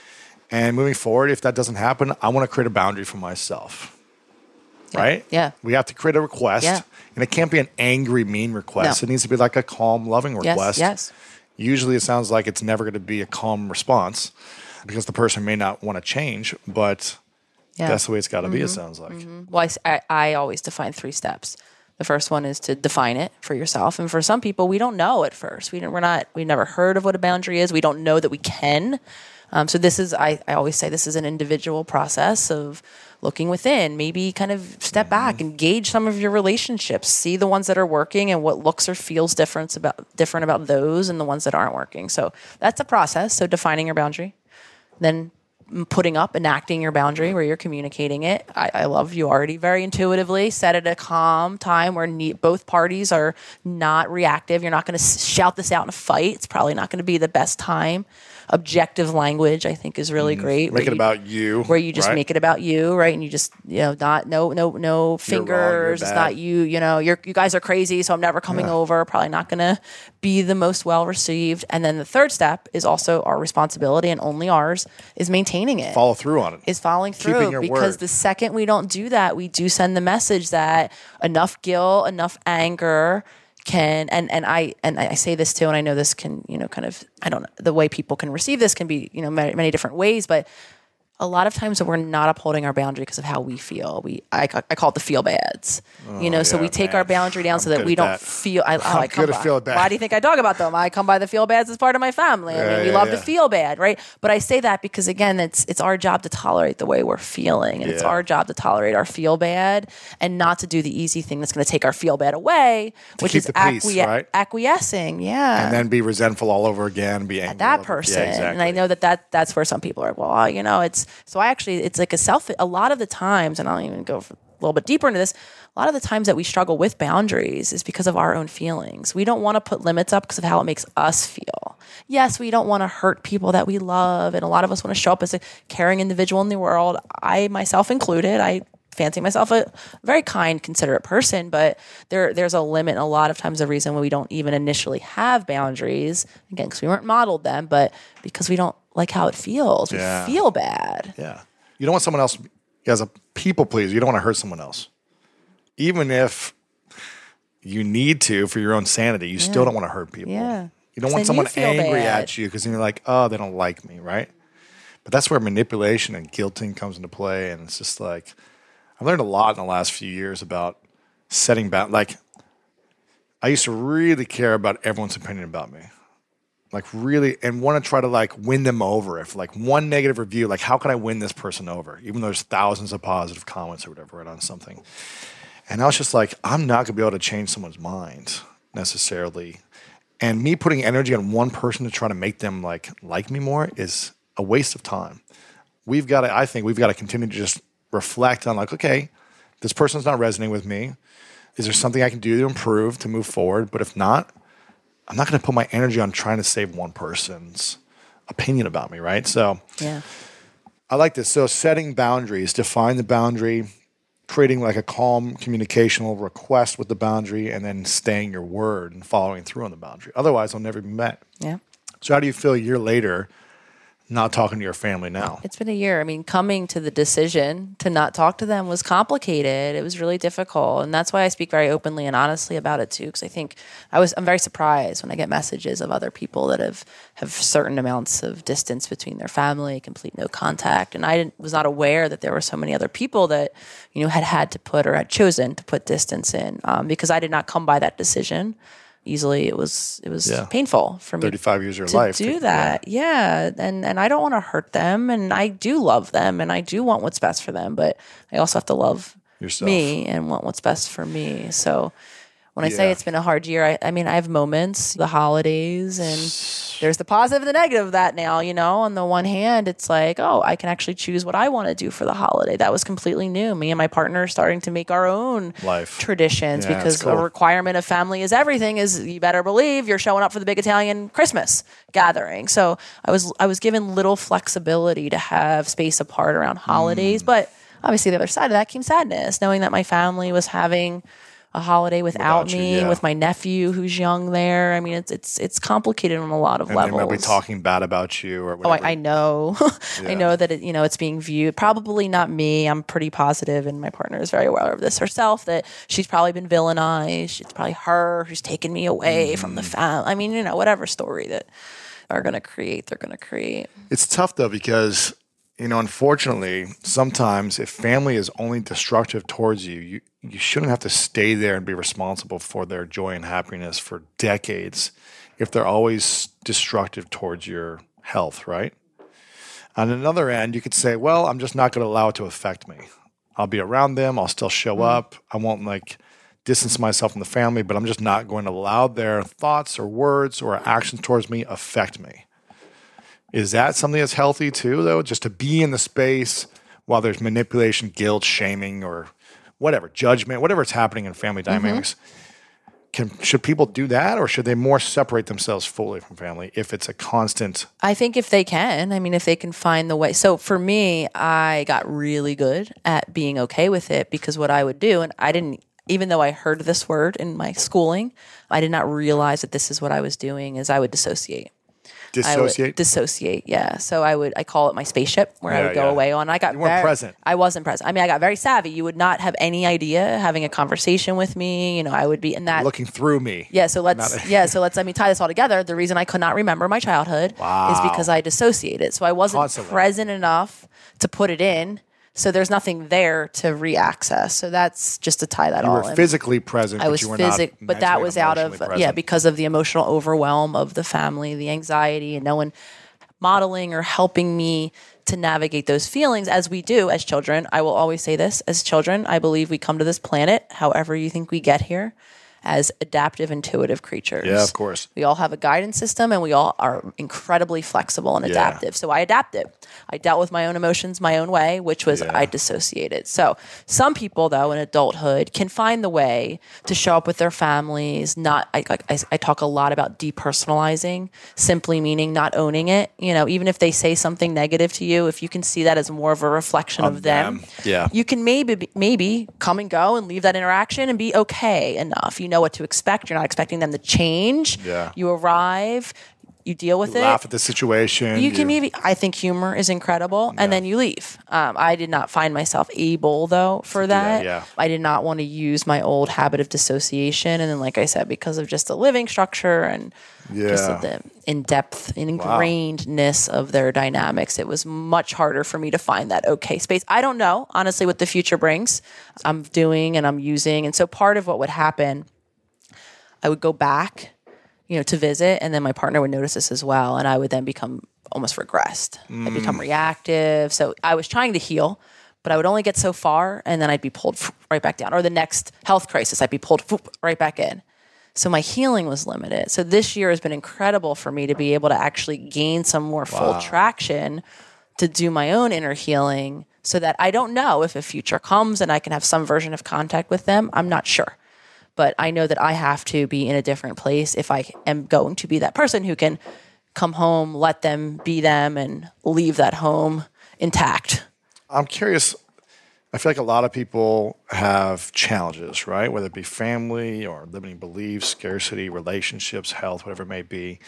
And moving forward, if that doesn't happen, I want to create a boundary for myself. Yeah. Right? Yeah. We have to create a request. Yeah. And it can't be an angry, mean request. No. It needs to be like a calm, loving request. Yes, yes. Usually it sounds like it's never going to be a calm response because the person may not want to change, but yeah. that's the way it's got to mm-hmm. be, it sounds like. Mm-hmm. Well, I, I always define three steps. The first one is to define it for yourself. And for some people, we don't know at first. We don't, we're not, we never heard of what a boundary is. We don't know that we can. Um, so this is, I, I always say this is an individual process of looking within, maybe kind of step back and gauge some of your relationships, see the ones that are working and what looks or feels different about different about those and the ones that aren't working. So that's a process. So defining your boundary, then putting up, enacting your boundary where you're communicating it. I, I love you already very intuitively set at a calm time where ne- both parties are not reactive. You're not going to shout this out in a fight. It's probably not going to be the best time. Objective language, I think, is really great. Make it you, about you. Where you just right? make it about you, right? And you just, you know, not, no, no, no fingers. It's not you, you know, you're, you guys are crazy, so I'm never coming yeah. over. Probably not going to be the most well received. And then the third step is also our responsibility, and only ours, is maintaining it. Follow through on it. Is following through. Your because word. The second we don't do that, we do send the message that enough guilt, enough anger, can and and I and I say this too, and I know this can, you know, kind of, I don't know, the way people can receive this can be, you know, many, many different ways, but A lot of times we're not upholding our boundary because of how we feel. We, I, I call it the feel bads. Oh, you know, yeah, so we take man. our boundary down I'm so that we don't that. feel. I, oh, I'm I come good by. at feel bad. Why do you think I talk about them? I come by the feel bads as part of my family. I yeah, mean, we yeah, love yeah. to feel bad, right? But I say that because again, it's it's our job to tolerate the way we're feeling, and yeah. it's our job to tolerate our feel bad and not to do the easy thing that's going to take our feel bad away, to which keep is the peace, acqui- right? acquiescing. Yeah, and then be resentful all over again. Be angry at that over. person, yeah, exactly. and I know that, that that's where some people are. Well, you know, it's so I actually. It's like a self, a lot of the times, and I'll even go for a little bit deeper into this, a lot of the times that we struggle with boundaries is because of our own feelings. We don't want to put limits up because of how it makes us feel. Yes, we don't want to hurt people that we love, and a lot of us want to show up as a caring individual in the world. I, myself included, I fancy myself a very kind, considerate person, but there there's a limit. And a lot of times the reason why we don't even initially have boundaries, again, because we weren't modeled them, but because we don't like how it feels. We yeah. feel bad. Yeah. You don't want someone else, as a people pleaser, you don't want to hurt someone else. Even if you need to for your own sanity, you yeah. still don't want to hurt people. Yeah. You don't want someone angry bad. at you because then you're like, oh, they don't like me, right? But that's where manipulation and guilting comes into play. And it's just like, I've learned a lot in the last few years about setting boundaries. Like, I used to really care about everyone's opinion about me. Like really, and want to try to like win them over. If like one negative review, like how can I win this person over? Even though there's thousands of positive comments or whatever right on something. And I was just like, I'm not going to be able to change someone's mind necessarily. And me putting energy on one person to try to make them like like me more is a waste of time. We've got to, I think we've got to continue to just reflect on like, okay, this person's not resonating with me. Is there something I can do to improve, to move forward? But if not, I'm not going to put my energy on trying to save one person's opinion about me, right? So yeah, I like this. So setting boundaries, define the boundary, creating like a calm communicational request with the boundary, and then staying your word and following through on the boundary. Otherwise, they'll never be met. Yeah. So how do you feel a year later not talking to your family now? It's been a year. I mean, coming to the decision to not talk to them was complicated. It was really difficult. And that's why I speak very openly and honestly about it too. Because I think I was, I'm very surprised when I get messages of other people that have, have certain amounts of distance between their family, complete no contact. And I didn't, was not aware that there were so many other people that, you know, had had to put or had chosen to put distance in um, because I did not come by that decision easily. It was it was yeah. painful for me thirty-five years of your to life do to, that. Yeah. yeah. And and I don't want to hurt them, and I do love them, and I do want what's best for them, but I also have to love yourself, me, and want what's best for me. So when I yeah. say it's been a hard year, I, I mean, I have moments, the holidays, and there's the positive and the negative of that now, you know. On the one hand, it's like, oh, I can actually choose what I want to do for the holiday. That was completely new. Me and my partner are starting to make our own life traditions yeah, because cool. a requirement of family is everything is you better believe you're showing up for the big Italian Christmas gathering. So I was I was given little flexibility to have space apart around holidays, mm. but obviously the other side of that came sadness, knowing that my family was having a holiday without, without me, you, yeah. with my nephew who's young there. I mean, it's it's it's complicated on a lot of and levels. And they might be talking bad about you or whatever. Oh, I, I know. yeah. I know that it, you know it's being viewed. Probably not me. I'm pretty positive, and my partner is very aware of this herself. That she's probably been villainized. It's probably her who's taken me away mm. from the family. I mean, you know, whatever story that are going to create, they're going to create. It's tough though because, you know, unfortunately, sometimes if family is only destructive towards you, you, you shouldn't have to stay there and be responsible for their joy and happiness for decades if they're always destructive towards your health, right? On another end, you could say, well, I'm just not going to allow it to affect me. I'll be around them. I'll still show mm. up. I won't like distance myself from the family, but I'm just not going to allow their thoughts or words or actions towards me affect me. Is that something that's healthy too, though? Just to be in the space while there's manipulation, guilt, shaming, or whatever, judgment, whatever's happening in family dynamics. Mm-hmm. Can should people do that, or should they more separate themselves fully from family if it's a constant? I think if they can, I mean, if they can find the way. So for me, I got really good at being okay with it because what I would do, and I didn't, even though I heard this word in my schooling, I did not realize that this is what I was doing, is I would dissociate. Dissociate? I would dissociate, yeah. So I would, I call it my spaceship where I Yeah, would go yeah. away on. I got You weren't very- present. I wasn't present. I mean, I got very savvy. You would not have any idea having a conversation with me. You know, I would be in that. Looking through me. Yeah, so let's Not- yeah, so let's let me tie this all together. The reason I could not remember my childhood Wow. is because I dissociated. So I wasn't Constantly. present enough to put it in. So there's nothing there to re-access. So that's just to tie that You all were in. physically present, I but was you were physic, not but that mentally was and out of emotionally yeah present. because of the emotional overwhelm of the family, the anxiety, and no one modeling or helping me to navigate those feelings as we do as children. I will always say this: as children, I believe we come to this planet, however you think we get here, as adaptive, intuitive creatures. Yeah, of course. We all have a guidance system, and we all are incredibly flexible and Yeah. adaptive. So I adapted. I dealt with my own emotions my own way, which was Yeah. I dissociated. So some people, though, in adulthood can find the way to show up with their families. Not, I, I, I talk a lot about depersonalizing, simply meaning not owning it. You know, even if they say something negative to you, if you can see that as more of a reflection of, Of them, them. Yeah. you can maybe maybe come and go and leave that interaction and be okay enough. You know what to expect. You're not expecting them to change. Yeah. You arrive. You deal with it. Laugh at the situation. You can maybe, I think humor is incredible, and then you leave. Um, I did not find myself able, though, for that. that, yeah. I did not want to use my old habit of dissociation. And then, like I said, because of just the living structure and just Yeah. the in-depth and ingrainedness of their dynamics, it was much harder for me to find that okay space. I don't know, honestly, what the future brings. I'm doing and I'm using. And so part of what would happen, I would go back, you know, to visit, and then my partner would notice this as well, and I would then become almost regressed. I'd become reactive. So I was trying to heal, but I would only get so far, and then I'd be pulled right back down. Or the next health crisis, I'd be pulled right back in. So my healing was limited. So this year has been incredible for me to be able to actually gain some more full traction to do my own inner healing, so that I don't know if a future comes and I can have some version of contact with them. I'm not sure. But I know that I have to be in a different place if I am going to be that person who can come home, let them be them, and leave that home intact. I'm curious. I feel like a lot of people have challenges, right? Whether it be family or limiting beliefs, scarcity, relationships, health, whatever it may be.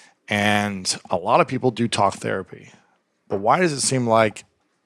And a lot of people do talk therapy. But why does it seem like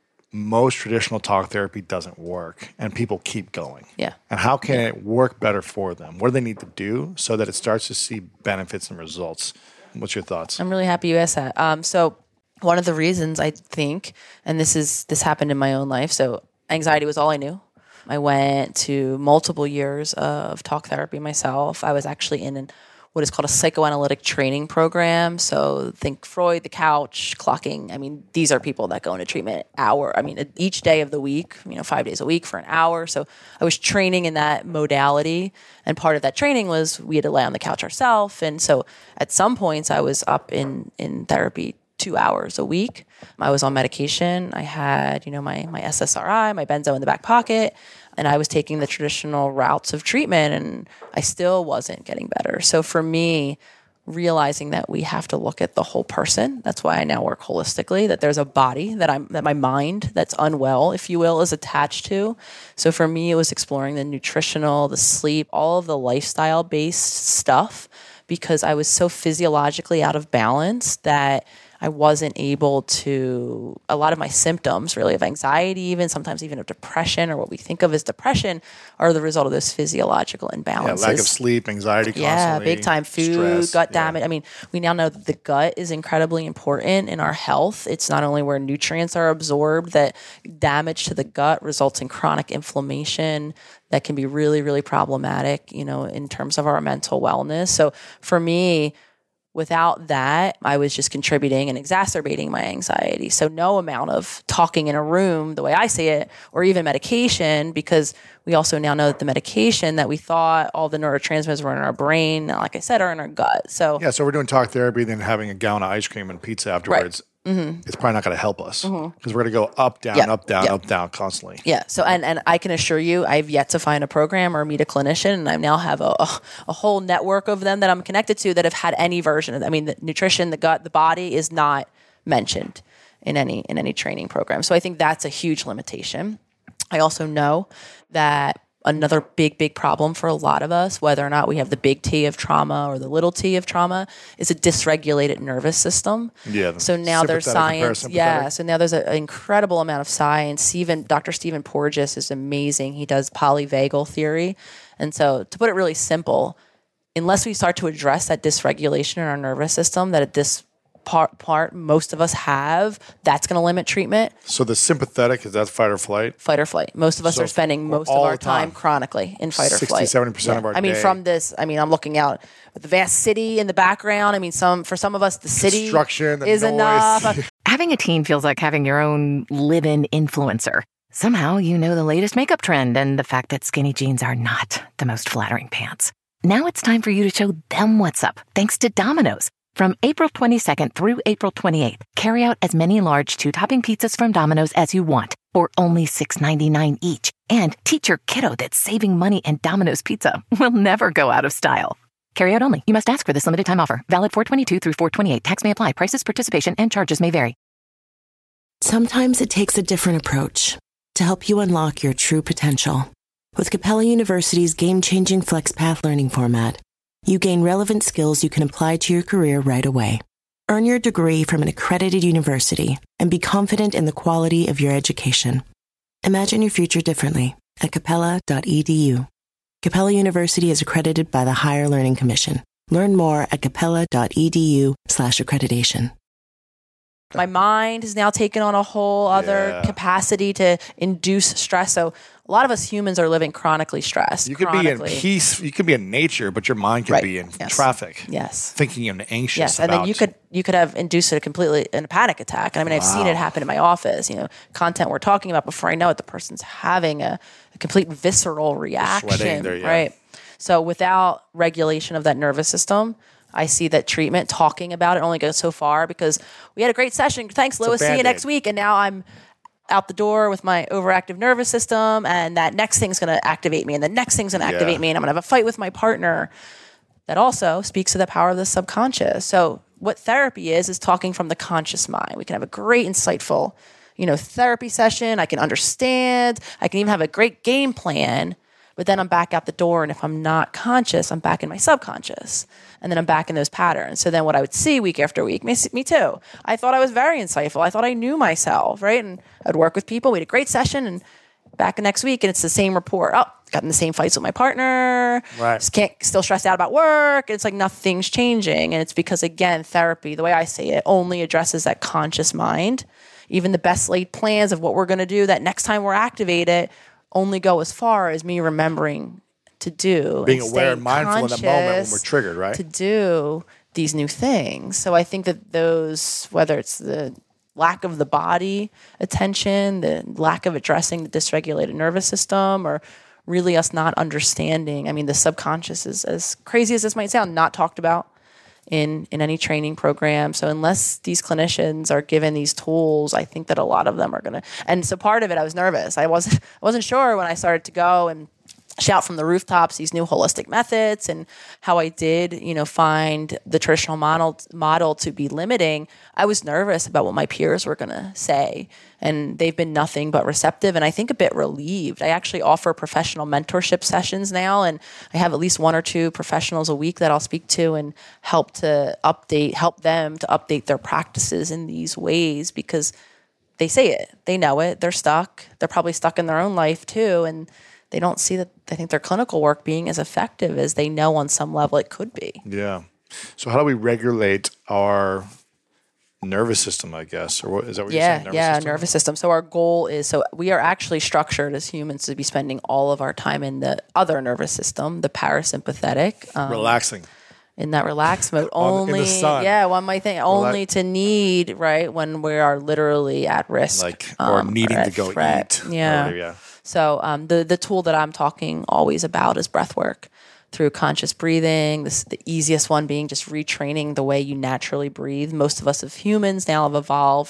most traditional talk therapy doesn't work and people keep going? Yeah. And how can it work better for them? What do they need to do so that it starts to see benefits and results? What's your thoughts? I'm really happy you asked that. Um, so one of the reasons I think, and this is this happened in my own life, so anxiety was all I knew. I went to multiple years of talk therapy myself. I was actually in an what is called a psychoanalytic training program. So think Freud, the couch, clocking. I mean, these are people that go into treatment hour. I mean, each day of the week, you know, five days a week for an hour. So I was training in that modality. And part of that training was we had to lay on the couch ourselves. And so at some points I was up in, in therapy two hours a week. I was on medication. I had, you know, my, my S S R I, my benzo in the back pocket, and I was taking the traditional routes of treatment, and I still wasn't getting better. So for me, realizing that we have to look at the whole person, that's why I now work holistically, that there's a body that I'm, that my mind that's unwell, if you will, is attached to. So for me, it was exploring the nutritional, the sleep, all of the lifestyle based stuff, because I was so physiologically out of balance that I wasn't able to, a lot of my symptoms really of anxiety, even sometimes even of depression, or what we think of as depression, are the result of those physiological imbalances. Yeah, lack of sleep, anxiety constantly. Yeah, big time. Food, stress, gut yeah. damage. I mean, we now know that the gut is incredibly important in our health. It's not only where nutrients are absorbed, that damage to the gut results in chronic inflammation that can be really, really problematic, you know, in terms of our mental wellness. So for me, without that, I was just contributing and exacerbating my anxiety. So no amount of talking in a room, the way I see it, or even medication, because we also now know that the medication that we thought all the neurotransmitters were in our brain, like I said, are in our gut. So Yeah, so we're doing talk therapy, then having a gallon of ice cream and pizza afterwards. Mm-hmm. It's probably not going to help us because mm-hmm. we're going to go up, down, Yep. up, down, Yep. up, down constantly. Yeah. So, and, and I can assure you, I've yet to find a program or meet a clinician, and I now have a, a, a whole network of them that I'm connected to that have had any version of, I mean, the nutrition, the gut, the body is not mentioned in any, in any training program. So I think that's a huge limitation. I also know that another big, big problem for a lot of us, whether or not we have the big T of trauma or the little T of trauma, is a dysregulated nervous system. Yeah. So now there's science. Yeah. So now there's a, an incredible amount of science. Even Doctor Stephen Porges is amazing. He does polyvagal theory. And so to put it really simple, unless we start to address that dysregulation in our nervous system that at this part, part most of us have, that's going to limit treatment. So the sympathetic, is that fight or flight? Fight or flight. Most of us So are spending most of all our the time. time chronically in fight or sixty, flight. seventy percent of our I mean, day. from this, I mean, I'm looking out at the vast city in the background. I mean, some for some of us, the city Construction, the is noise. enough. Having a teen feels like having your own live-in influencer. Somehow you know the latest makeup trend and the fact that skinny jeans are not the most flattering pants. Now it's time for you to show them what's up, thanks to Domino's. From April twenty-second through April twenty-eighth, carry out as many large two-topping pizzas from Domino's as you want for only six ninety-nine each. And teach your kiddo that saving money and Domino's Pizza will never go out of style. Carry out only. You must ask for this limited time offer. Valid four twenty-two through four twenty-eight. Tax may apply. Prices, participation, and charges may vary. Sometimes it takes a different approach to help you unlock your true potential. With Capella University's game-changing FlexPath learning format, you gain relevant skills you can apply to your career right away. Earn your degree from an accredited university and be confident in the quality of your education. Imagine your future differently at capella dot e d u. Capella University is accredited by the Higher Learning Commission. Learn more at capella dot e d u slash accreditation. My mind has now taken on a whole other Yeah. capacity to induce stress. So a lot of us humans are living chronically stressed. You could be in chronically. peace. You could be in nature, but your mind could Right. be in Yes. traffic. Yes. Thinking and anxious Yes, about. and then you could you could have induced a completely in a panic attack. And I mean, I've seen it happen in my office. You know, content we're talking about before I know it, the person's having a, a complete visceral reaction, there, yeah. right? So without regulation of that nervous system, I see that treatment, talking about it, only goes so far because we had a great session. Thanks, Lewis. See you Band-Aid. next week. And now I'm out the door with my overactive nervous system, and that next thing's going to activate me, and the next thing's going to activate Yeah. me, and I'm going to have a fight with my partner. That also speaks to the power of the subconscious. So what therapy is, is talking from the conscious mind. We can have a great, insightful, you know, therapy session. I can understand. I can even have a great game plan, but then I'm back out the door. And if I'm not conscious, I'm back in my subconscious. And then I'm back in those patterns. So then what I would see week after week, me, me too. I thought I was very insightful. I thought I knew myself, right? And I'd work with people. We had a great session, and back next week, and it's the same report. Oh, got in the same fights with my partner. Right. Just can't, still stressed out about work. And it's like nothing's changing. And it's because, again, therapy, the way I say it, only addresses that conscious mind. Even the best laid plans of what we're going to do, that next time we're activated, only go as far as me remembering to do. being and aware and staying mindful in the moment when conscious we're triggered, right? to do these new things. So I think that those, whether it's the lack of the body attention, the lack of addressing the dysregulated nervous system, or really us not understanding. I mean, the subconscious is, as crazy as this might sound, not talked about in, in any training program. So unless these clinicians are given these tools, I think that a lot of them are going to, and so part of it, I was nervous. I wasn't, I wasn't sure when I started to go and shout from the rooftops these new holistic methods, and how I did, you know, find the traditional model model to be limiting. I was nervous about what my peers were going to say, and they've been nothing but receptive, and I think a bit relieved. I actually offer professional mentorship sessions now, and I have at least one or two professionals a week that I'll speak to and help to update, help them to update their practices in these ways, because they say it, they know it, they're stuck, they're probably stuck in their own life too, and they don't see that, I think, their clinical work being as effective as they know on some level it could be. Yeah. So how do we regulate our nervous system, I guess? Or what is that what you're Yeah, saying? Nervous yeah, system? nervous system. So our goal is, so we are actually structured as humans to be spending all of our time in the other nervous system, the parasympathetic. Um, Relaxing. in that relaxed mode, On- in the only, sun. yeah, one might think, only to need, right, when we are literally at risk. Like, or um, needing at to go threat. eat. or Yeah. whatever, yeah. So um, the the tool that I'm talking always about is breath work through conscious breathing. This the easiest one being just retraining the way you naturally breathe. Most of us as humans now have evolved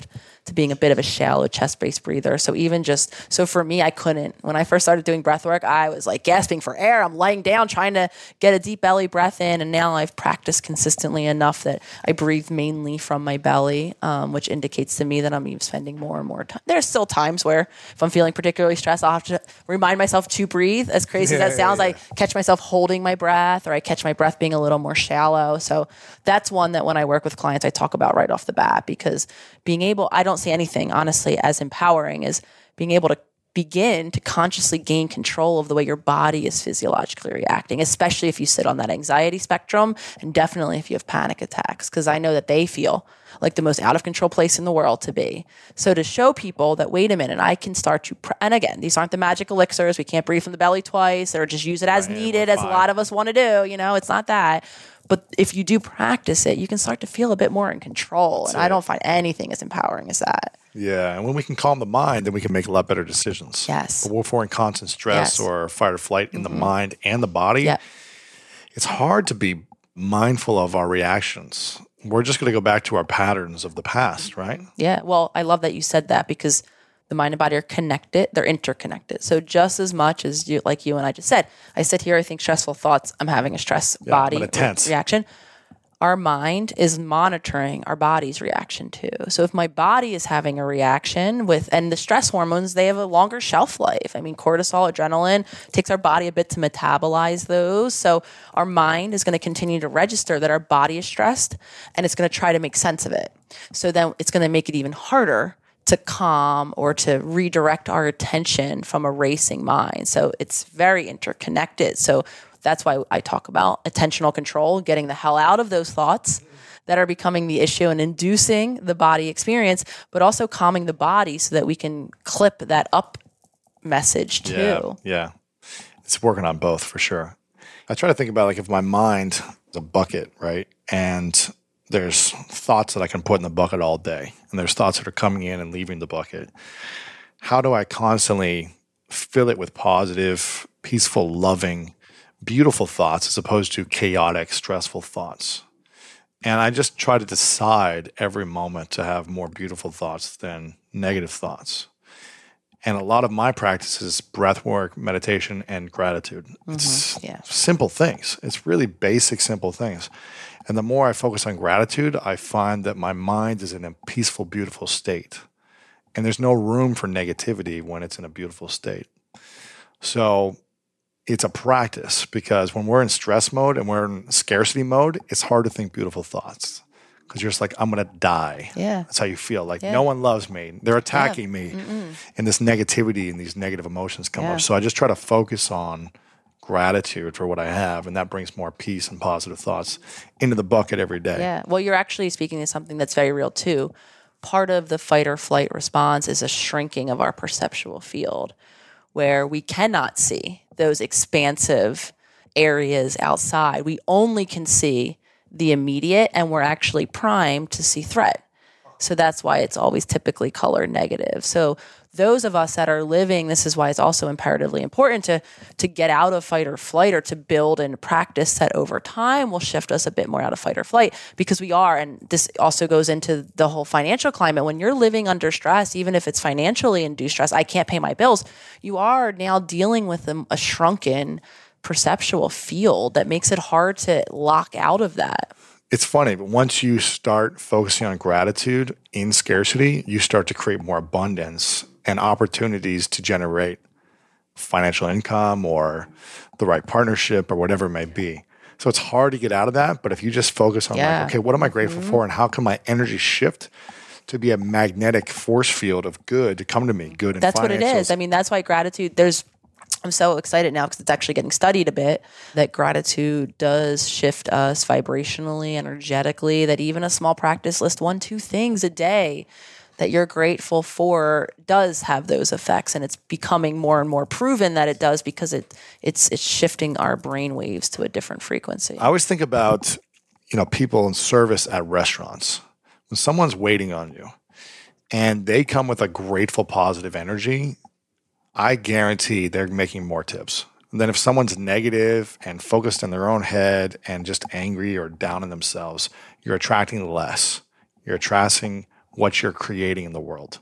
to being a bit of a shallow chest-based breather. So even just, so for me, I couldn't, when I first started doing breath work, I was like gasping for air. I'm laying down trying to get a deep belly breath in. And now I've practiced consistently enough that I breathe mainly from my belly, um, which indicates to me that I'm even spending more and more time. There's still times where if I'm feeling particularly stressed, I'll have to remind myself to breathe. As crazy yeah, as that sounds, yeah, yeah. I catch myself holding my breath, or I catch my breath being a little more shallow. So that's one that when I work with clients, I talk about right off the bat, because being able, I don't see anything honestly as empowering as being able to begin to consciously gain control of the way your body is physiologically reacting, especially if you sit on that anxiety spectrum, and definitely if you have panic attacks, because I know that they feel like the most out of control place in the world to be. So to show people that, wait a minute, I can start to, pr- and again, these aren't the magic elixirs. We can't breathe from the belly twice or just use it as Right, needed, we're as a fine. lot of us want to do. You know, it's not that. But if you do practice it, you can start to feel a bit more in control. That's and I it. don't find anything as empowering as that. Yeah, and when we can calm the mind, then we can make a lot better decisions. Yes. But if we're in constant stress Yes. or fight or flight in Mm-hmm. the mind and the body, Yeah. it's hard to be mindful of our reactions. We're just going to go back to our patterns of the past, right? Yeah. Well, I love that you said that, because the mind and body are connected. They're interconnected. So just as much as you, like you and I just said, I sit here, I think stressful thoughts, I'm having a stress Yeah, body I'm gonna tense. reaction. Our mind is monitoring our body's reaction too. So if my body is having a reaction with, and the stress hormones, they have a longer shelf life. I mean, cortisol, adrenaline takes our body a bit to metabolize those. So our mind is going to continue to register that our body is stressed, and it's going to try to make sense of it. So then it's going to make it even harder to calm or to redirect our attention from a racing mind. So it's very interconnected. So that's why I talk about attentional control, getting the hell out of those thoughts that are becoming the issue and inducing the body experience, but also calming the body so that we can clip that up message too. Yeah, yeah. It's working on both for sure. I try to think about, like, if my mind is a bucket, right? And there's thoughts that I can put in the bucket all day, and there's thoughts that are coming in and leaving the bucket. How do I constantly fill it with positive, peaceful, loving, beautiful thoughts as opposed to chaotic, stressful thoughts? And I just try to decide every moment to have more beautiful thoughts than negative thoughts. And a lot of my practice is breath work, meditation, and gratitude. It's yeah. simple things. It's really basic, simple things. And the more I focus on gratitude, I find that my mind is in a peaceful, beautiful state. And there's no room for negativity when it's in a beautiful state. So it's a practice, because when we're in stress mode and we're in scarcity mode, it's hard to think beautiful thoughts, because you're just like, I'm going to die. Yeah. That's how you feel. Like, Yeah. no one loves me. They're attacking me. Mm-mm. And this negativity and these negative emotions come Yeah. up. So I just try to focus on gratitude for what I have, and that brings more peace and positive thoughts into the bucket every day. Yeah. Well, you're actually speaking to something that's very real too. Part of the fight or flight response is a shrinking of our perceptual field, where we cannot see those expansive areas outside. We only can see the immediate, and we're actually primed to see threat. So that's why it's always typically color negative. So those of us that are living, this is why it's also imperatively important to to get out of fight or flight, or to build and practice that over time will shift us a bit more out of fight or flight, because we are, and this also goes into the whole financial climate. When you're living under stress, even if it's financially induced stress, I can't pay my bills, you are now dealing with a, a shrunken perceptual field that makes it hard to lock out of that. It's funny, but once you start focusing on gratitude in scarcity, you start to create more abundance and opportunities to generate financial income or the right partnership or whatever it may be. So it's hard to get out of that. But if you just focus on, Yeah. like, okay, what am I grateful Mm-hmm. for, and how can my energy shift to be a magnetic force field of good to come to me, good and That's what it is. I mean, that's why gratitude, there's, I'm so excited now because it's actually getting studied a bit, that gratitude does shift us vibrationally, energetically, that even a small practice, list one, two things a day that you're grateful for does have those effects. And it's becoming more and more proven that it does, because it it's it's shifting our brain waves to a different frequency. I always think about, you know, people in service at restaurants. When someone's waiting on you and they come with a grateful, positive energy, I guarantee they're making more tips. And then if someone's negative and focused in their own head and just angry or down on themselves, you're attracting less. You're attracting what you're creating in the world.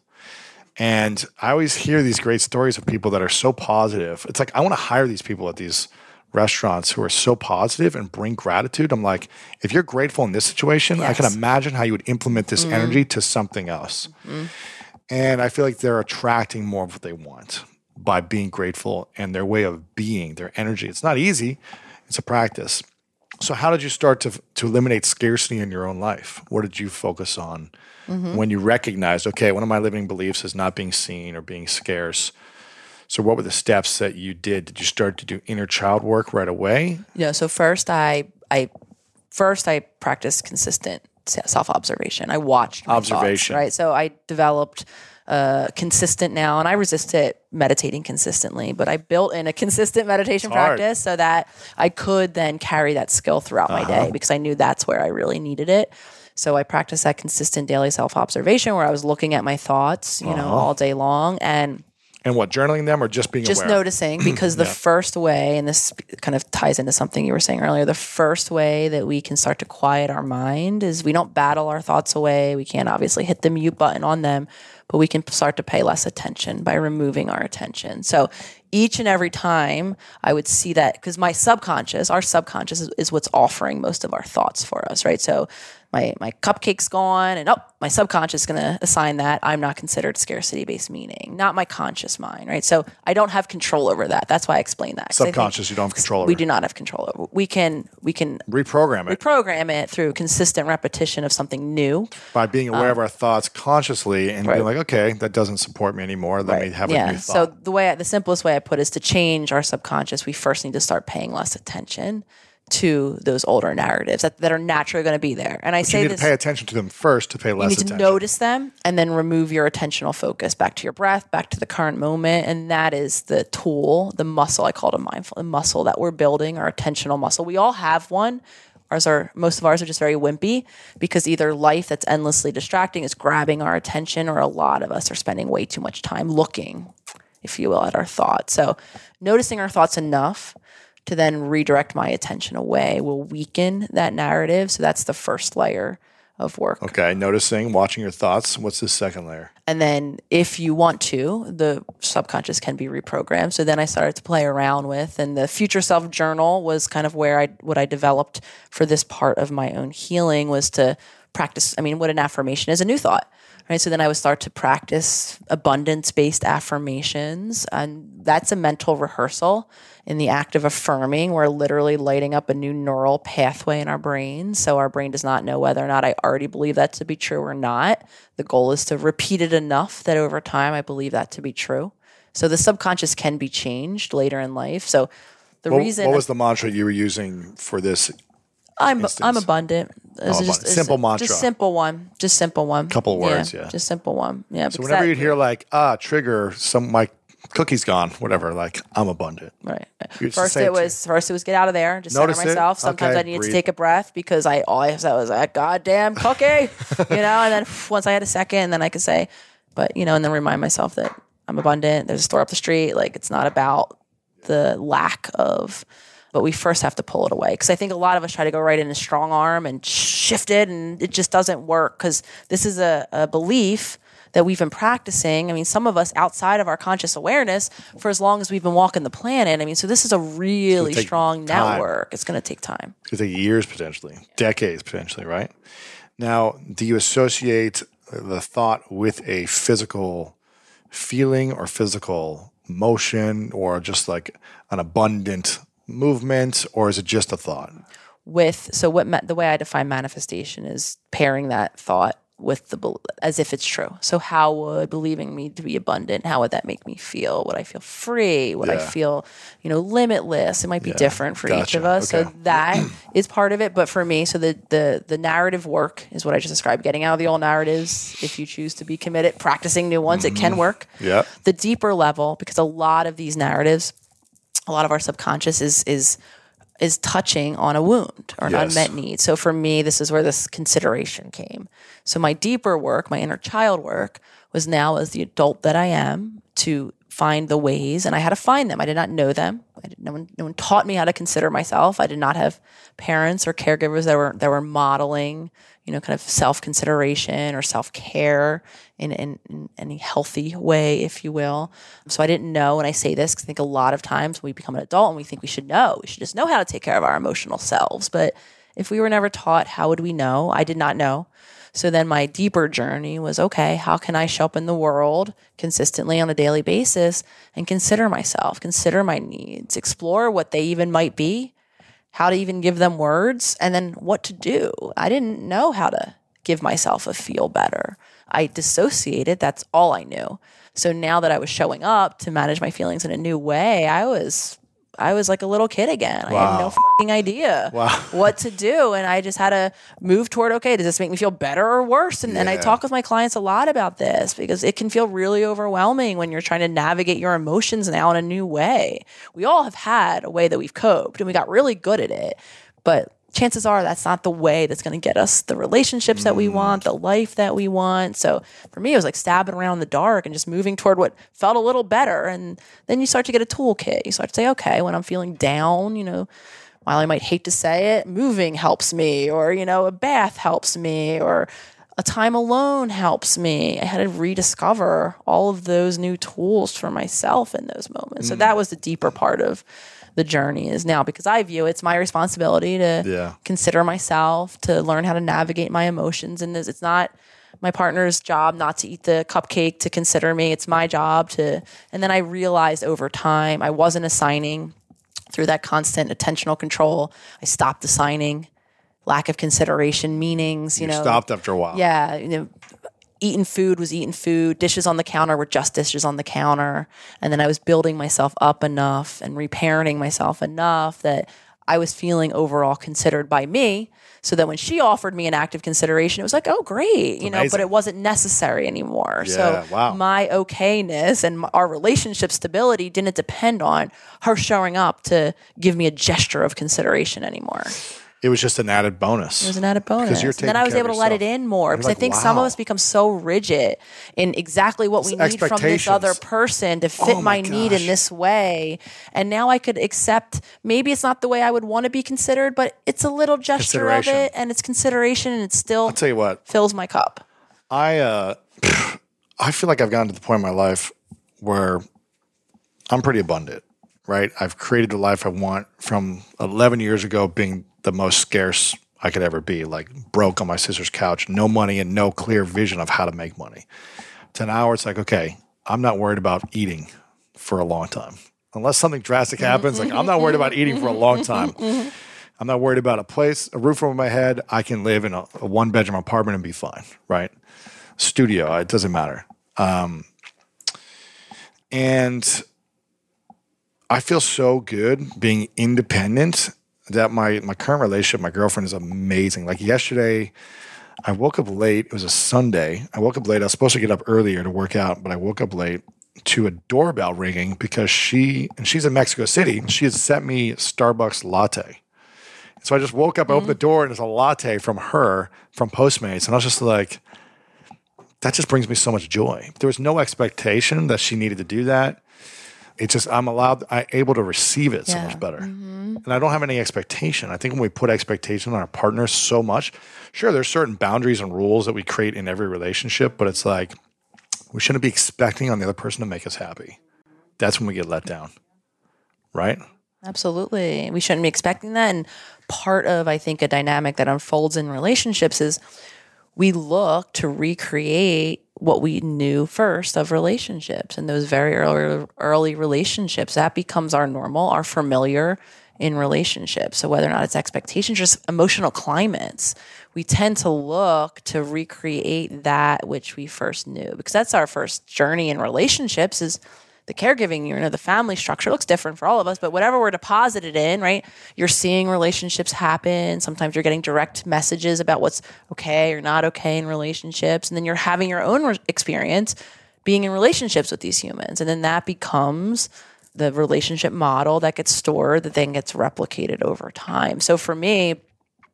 And I always hear these great stories of people that are so positive. It's like, I want to hire these people at these restaurants who are so positive and bring gratitude. I'm like, if you're grateful in this situation, yes. I can imagine how you would implement this mm-hmm. energy to something else. Mm-hmm. And I feel like they're attracting more of what they want by being grateful and their way of being, their energy. It's not easy. It's a practice. So how did you start to to eliminate scarcity in your own life? What did you focus on mm-hmm. when you recognized, okay, one of my limiting beliefs is not being seen or being scarce? So what were the steps that you did? Did you start to do inner child work right away? Yeah. So first I, I, first I practiced consistent self-observation. I watched my observation, thoughts, right? So I developed uh, consistent now, and I resisted meditating consistently, but I built in a consistent meditation it's hard. practice so that I could then carry that skill throughout uh-huh. my day because I knew that's where I really needed it. So I practiced that consistent daily self-observation where I was looking at my thoughts, you uh-huh. know, all day long, and And what, journaling them or just being just aware? Just noticing, because the yeah. first way, and this kind of ties into something you were saying earlier, the first way that we can start to quiet our mind is we don't battle our thoughts away. We can't obviously hit the mute button on them, but we can start to pay less attention by removing our attention. So each and every time I would see that, because my subconscious, our subconscious is, is what's offering most of our thoughts for us, right? So my my cupcake's gone, and oh, my subconscious is going to assign that. I'm not considered scarcity-based meaning, not my conscious mind, right? So I don't have control over that. That's why I explained that. Subconscious, you don't have control over. We do not have control over. We can we can reprogram it. Reprogram it through consistent repetition of something new. By being aware um, of our thoughts consciously and right. being like, okay, that doesn't support me anymore. Let right. me have yeah. a new thought. So the way, the simplest way I put it is to change our subconscious, we first need to start paying less attention to those older narratives that, that are naturally going to be there. And I but say you need this, to pay attention to them first to pay less attention. You need attention. to notice them and then remove your attentional focus back to your breath, back to the current moment. And that is the tool, the muscle, I call it a mindful muscle that we're building, our attentional muscle. We all have one. Ours are, most of ours are just very wimpy because either life that's endlessly distracting is grabbing our attention, or a lot of us are spending way too much time looking, if you will, at our thoughts. So noticing our thoughts enough to then redirect my attention away will weaken that narrative. So that's the first layer of work. Okay, noticing, watching your thoughts. What's the second layer? And then if you want to, the subconscious can be reprogrammed. So then I started to play around with, and the future self journal was kind of where I, what I developed for this part of my own healing was to practice. I mean, what an affirmation is, a new thought. Right. So then I would start to practice abundance-based affirmations. And that's a mental rehearsal. In the act of affirming, we're literally lighting up a new neural pathway in our brain. So our brain does not know whether or not I already believe that to be true or not. The goal is to repeat it enough that over time I believe that to be true. So the subconscious can be changed later in life. So the what, reason what was the mantra you were using for this? I'm instance? I'm abundant. Oh, just, simple mantra. Just simple one. Just simple one. Couple of words, yeah. yeah. Just simple one. Yeah. So whenever that, you'd hear like, ah, trigger, some my cookie's gone, whatever, like I'm abundant. Right. First it was first it was get out of there, just Notice center myself. It. Sometimes okay, I needed breathe. to take a breath because I all I said was that goddamn cookie. you know, and then once I had a second, then I could say, but you know, and then remind myself that I'm abundant. There's a store up the street. Like it's not about the lack of. But we first have to pull it away, because I think a lot of us try to go right in a strong arm and shift it, and it just doesn't work, because this is a, a belief that we've been practicing. I mean, some of us outside of our conscious awareness for as long as we've been walking the planet. I mean, so this is a really strong time. network. It's going to take time. It's going to take years potentially, decades potentially, right? Now, do you associate the thought with a physical feeling or physical motion or just like an abundant movement, or is it just a thought? With so what ma- the way I define manifestation is pairing that thought with the as if it's true. So how would believing me to be abundant, how would that make me feel? Would I feel free? Would yeah. I feel, you know, limitless? It might be yeah. different for gotcha. each of us. Okay. So that is part of it. But for me, so the the the narrative work is what I just described. Getting out of the old narratives, if you choose to be committed, practicing new ones, mm-hmm. it can work. Yeah. The deeper level, because a lot of these narratives, a lot of our subconscious is is is touching on a wound or an yes. unmet need. So for me, this is where this consideration came. So my deeper work, my inner child work, was now as the adult that I am to find the ways, and I had to find them. I did not know them. I did, no one, no one taught me how to consider myself. I did not have parents or caregivers that were that were modeling, you know, kind of self-consideration or self-care in, in, in any healthy way, if you will. So I didn't know, and I say this because I think a lot of times we become an adult and we think we should know. We should just know how to take care of our emotional selves. But if we were never taught, how would we know? I did not know. So then my deeper journey was, okay, how can I show up in the world consistently on a daily basis and consider myself, consider my needs, explore what they even might be, how to even give them words, and then what to do. I didn't know how to give myself a feel better. I dissociated. That's all I knew. So now that I was showing up to manage my feelings in a new way, I was I was like a little kid again. Wow. I had no fucking idea Wow. what to do. And I just had to move toward, okay, does this make me feel better or worse? And, yeah. and I talk with my clients a lot about this because it can feel really overwhelming when you're trying to navigate your emotions now in a new way. We all have had a way that we've coped and we got really good at it. But chances are that's not the way that's going to get us the relationships mm. that we want, the life that we want. So for me, it was like stabbing around in the dark and just moving toward what felt a little better. And then you start to get a toolkit. You start to say, okay, when I'm feeling down, you know, while I might hate to say it, moving helps me, or, you know, a bath helps me, or a time alone helps me. I had to rediscover all of those new tools for myself in those moments. Mm. So that was the deeper part of the journey is now, because I view it's my responsibility to yeah. consider myself, to learn how to navigate my emotions. And it's not my partner's job not to eat the cupcake to consider me. It's my job to, and then I realized over time, I wasn't assigning through that constant attentional control. I stopped assigning lack of consideration meanings, you, you know. stopped after a while. Yeah. You know, eating food was eating food. Dishes on the counter were just dishes on the counter. And then I was building myself up enough and reparenting myself enough that I was feeling overall considered by me, so that when she offered me an act of consideration, it was like, oh, great, you know, amazing. But it wasn't necessary anymore. Yeah, so wow. my okayness and my, our relationship stability didn't depend on her showing up to give me a gesture of consideration anymore. It was just an added bonus. It was an added bonus. Because you're and then I was care able of to let it yourself. in more, because like, I think wow. some of us become so rigid in exactly what we It's need from this other expectations. person to fit Oh my, my need in gosh. this way. And now I could accept, maybe it's not the way I would want to be considered, but it's a little gesture of Consideration. it, and it's consideration, and it still I'll tell you what. fills my cup. I uh, I feel like I've gotten to the point in my life where I'm pretty abundant, right? I've created the life I want from eleven years ago, being the most scarce I could ever be, like broke on my sister's couch, no money and no clear vision of how to make money. To now it's like, okay, I'm not worried about eating for a long time. Unless something drastic happens, like I'm not worried about eating for a long time. I'm not worried about a place, a roof over my head. I can live in a, a one-bedroom apartment and be fine, right? Studio, it doesn't matter. Um, and I feel so good being independent that my, my current relationship, my girlfriend, is amazing. Like yesterday, I woke up late. It was a Sunday. I woke up late. I was supposed to get up earlier to work out, but I woke up late to a doorbell ringing because she, and she's in Mexico City, she had sent me a Starbucks latte. So I just woke up, I opened the door, and there's a latte from her, from Postmates. And I was just like, that just brings me so much joy. There was no expectation that she needed to do that. It's just, I'm allowed, I'm able to receive it so Yeah. much better. Mm-hmm. And I don't have any expectation. I think when we put expectation on our partners so much, sure, there's certain boundaries and rules that we create in every relationship, but it's like, we shouldn't be expecting on the other person to make us happy. That's when we get let down, right? Absolutely. We shouldn't be expecting that. And part of, I think, a dynamic that unfolds in relationships is we look to recreate what we knew first of relationships, and those very early, early relationships. That becomes our normal, our familiar in relationships. So whether or not it's expectations, just emotional climates, we tend to look to recreate that which we first knew, because that's our first journey in relationships is the caregiving, you know, the family structure looks different for all of us, but whatever we're deposited in, right? You're seeing relationships happen. Sometimes you're getting direct messages about what's okay or not okay in relationships. And then you're having your own re- experience being in relationships with these humans. And then that becomes the relationship model that gets stored, that then gets replicated over time. So for me,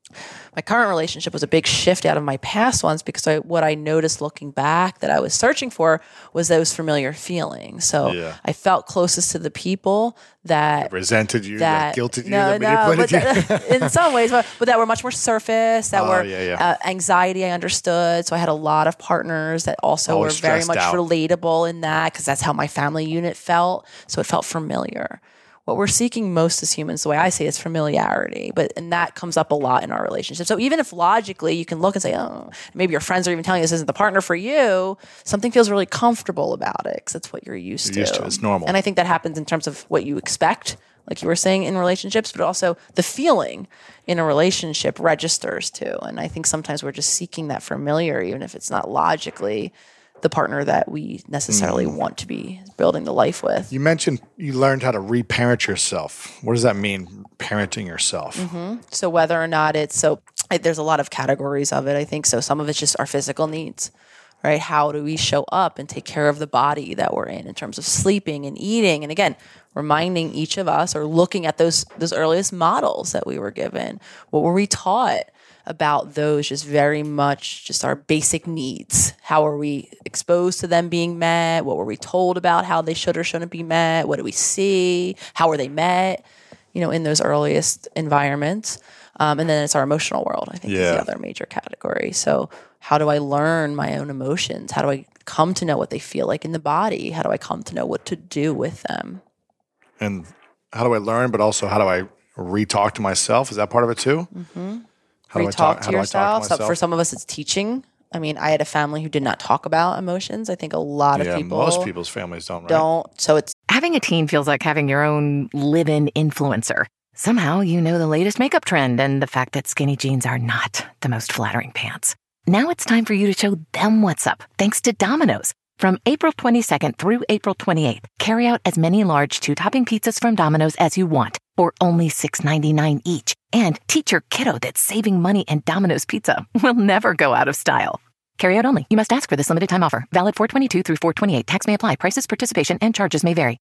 my current relationship was a big shift out of my past ones because I, what I noticed looking back that I was searching for was those familiar feelings. So Yeah. I felt closest to the people that Resented you, that that guilted you, no, that no, manipulated but you. that- in some ways, but, but that were much more surface. That Oh, were yeah, yeah. Uh, anxiety. I understood. So I had a lot of partners that also Always were very stressed much out. relatable in that because that's how my family unit felt. So it felt familiar. What we're seeking most as humans, the way I say it, is familiarity. But and that comes up a lot in our relationship. So even if logically you can look and say, oh, maybe your friends are even telling you this isn't the partner for you, something feels really comfortable about it because that's what you're used You're to. used to it. It's normal. And I think that happens in terms of what you expect, like you were saying, in relationships, but also the feeling in a relationship registers too. And I think sometimes we're just seeking that familiar, even if it's not logically the partner that we necessarily Mm. want to be building the life with. You mentioned you learned how to reparent yourself. What does that mean, parenting yourself? Mm-hmm. So whether or not it's, so I, there's a lot of categories of it, I think. So some of it's just our physical needs, right? How do we show up and take care of the body that we're in in terms of sleeping and eating? And again, reminding each of us or looking at those those earliest models that we were given. What were we taught about those? Just very much just our basic needs. How are we exposed to them being met? What were we told about how they should or shouldn't be met? What do we see? How are they met? You know, in those earliest environments. Um, and then it's our emotional world, I think is Yeah. the other major category. So how do I learn my own emotions? How do I come to know what they feel like in the body? How do I come to know what to do with them? And how do I learn, but also how do I re-talk to myself? Is that part of it too? Mm-hmm. How do I Re-talk talk, to how do I yourself. talk to So myself? for some of us, it's teaching. I mean, I had a family who did not talk about emotions. I think a lot yeah, of people most people's families don't, right? don't. So it's Having a teen feels like having your own live-in influencer. Somehow you know the latest makeup trend and the fact that skinny jeans are not the most flattering pants. Now it's time for you to show them what's up, thanks to Domino's. From April twenty-second through April twenty-eighth, carry out as many large two-topping pizzas from Domino's as you want for only six ninety-nine each. And teach your kiddo that saving money and Domino's Pizza will never go out of style. Carry out only. You must ask for this limited time offer. Valid four twenty-two through four twenty-eight. Tax may apply. Prices, participation, and charges may vary.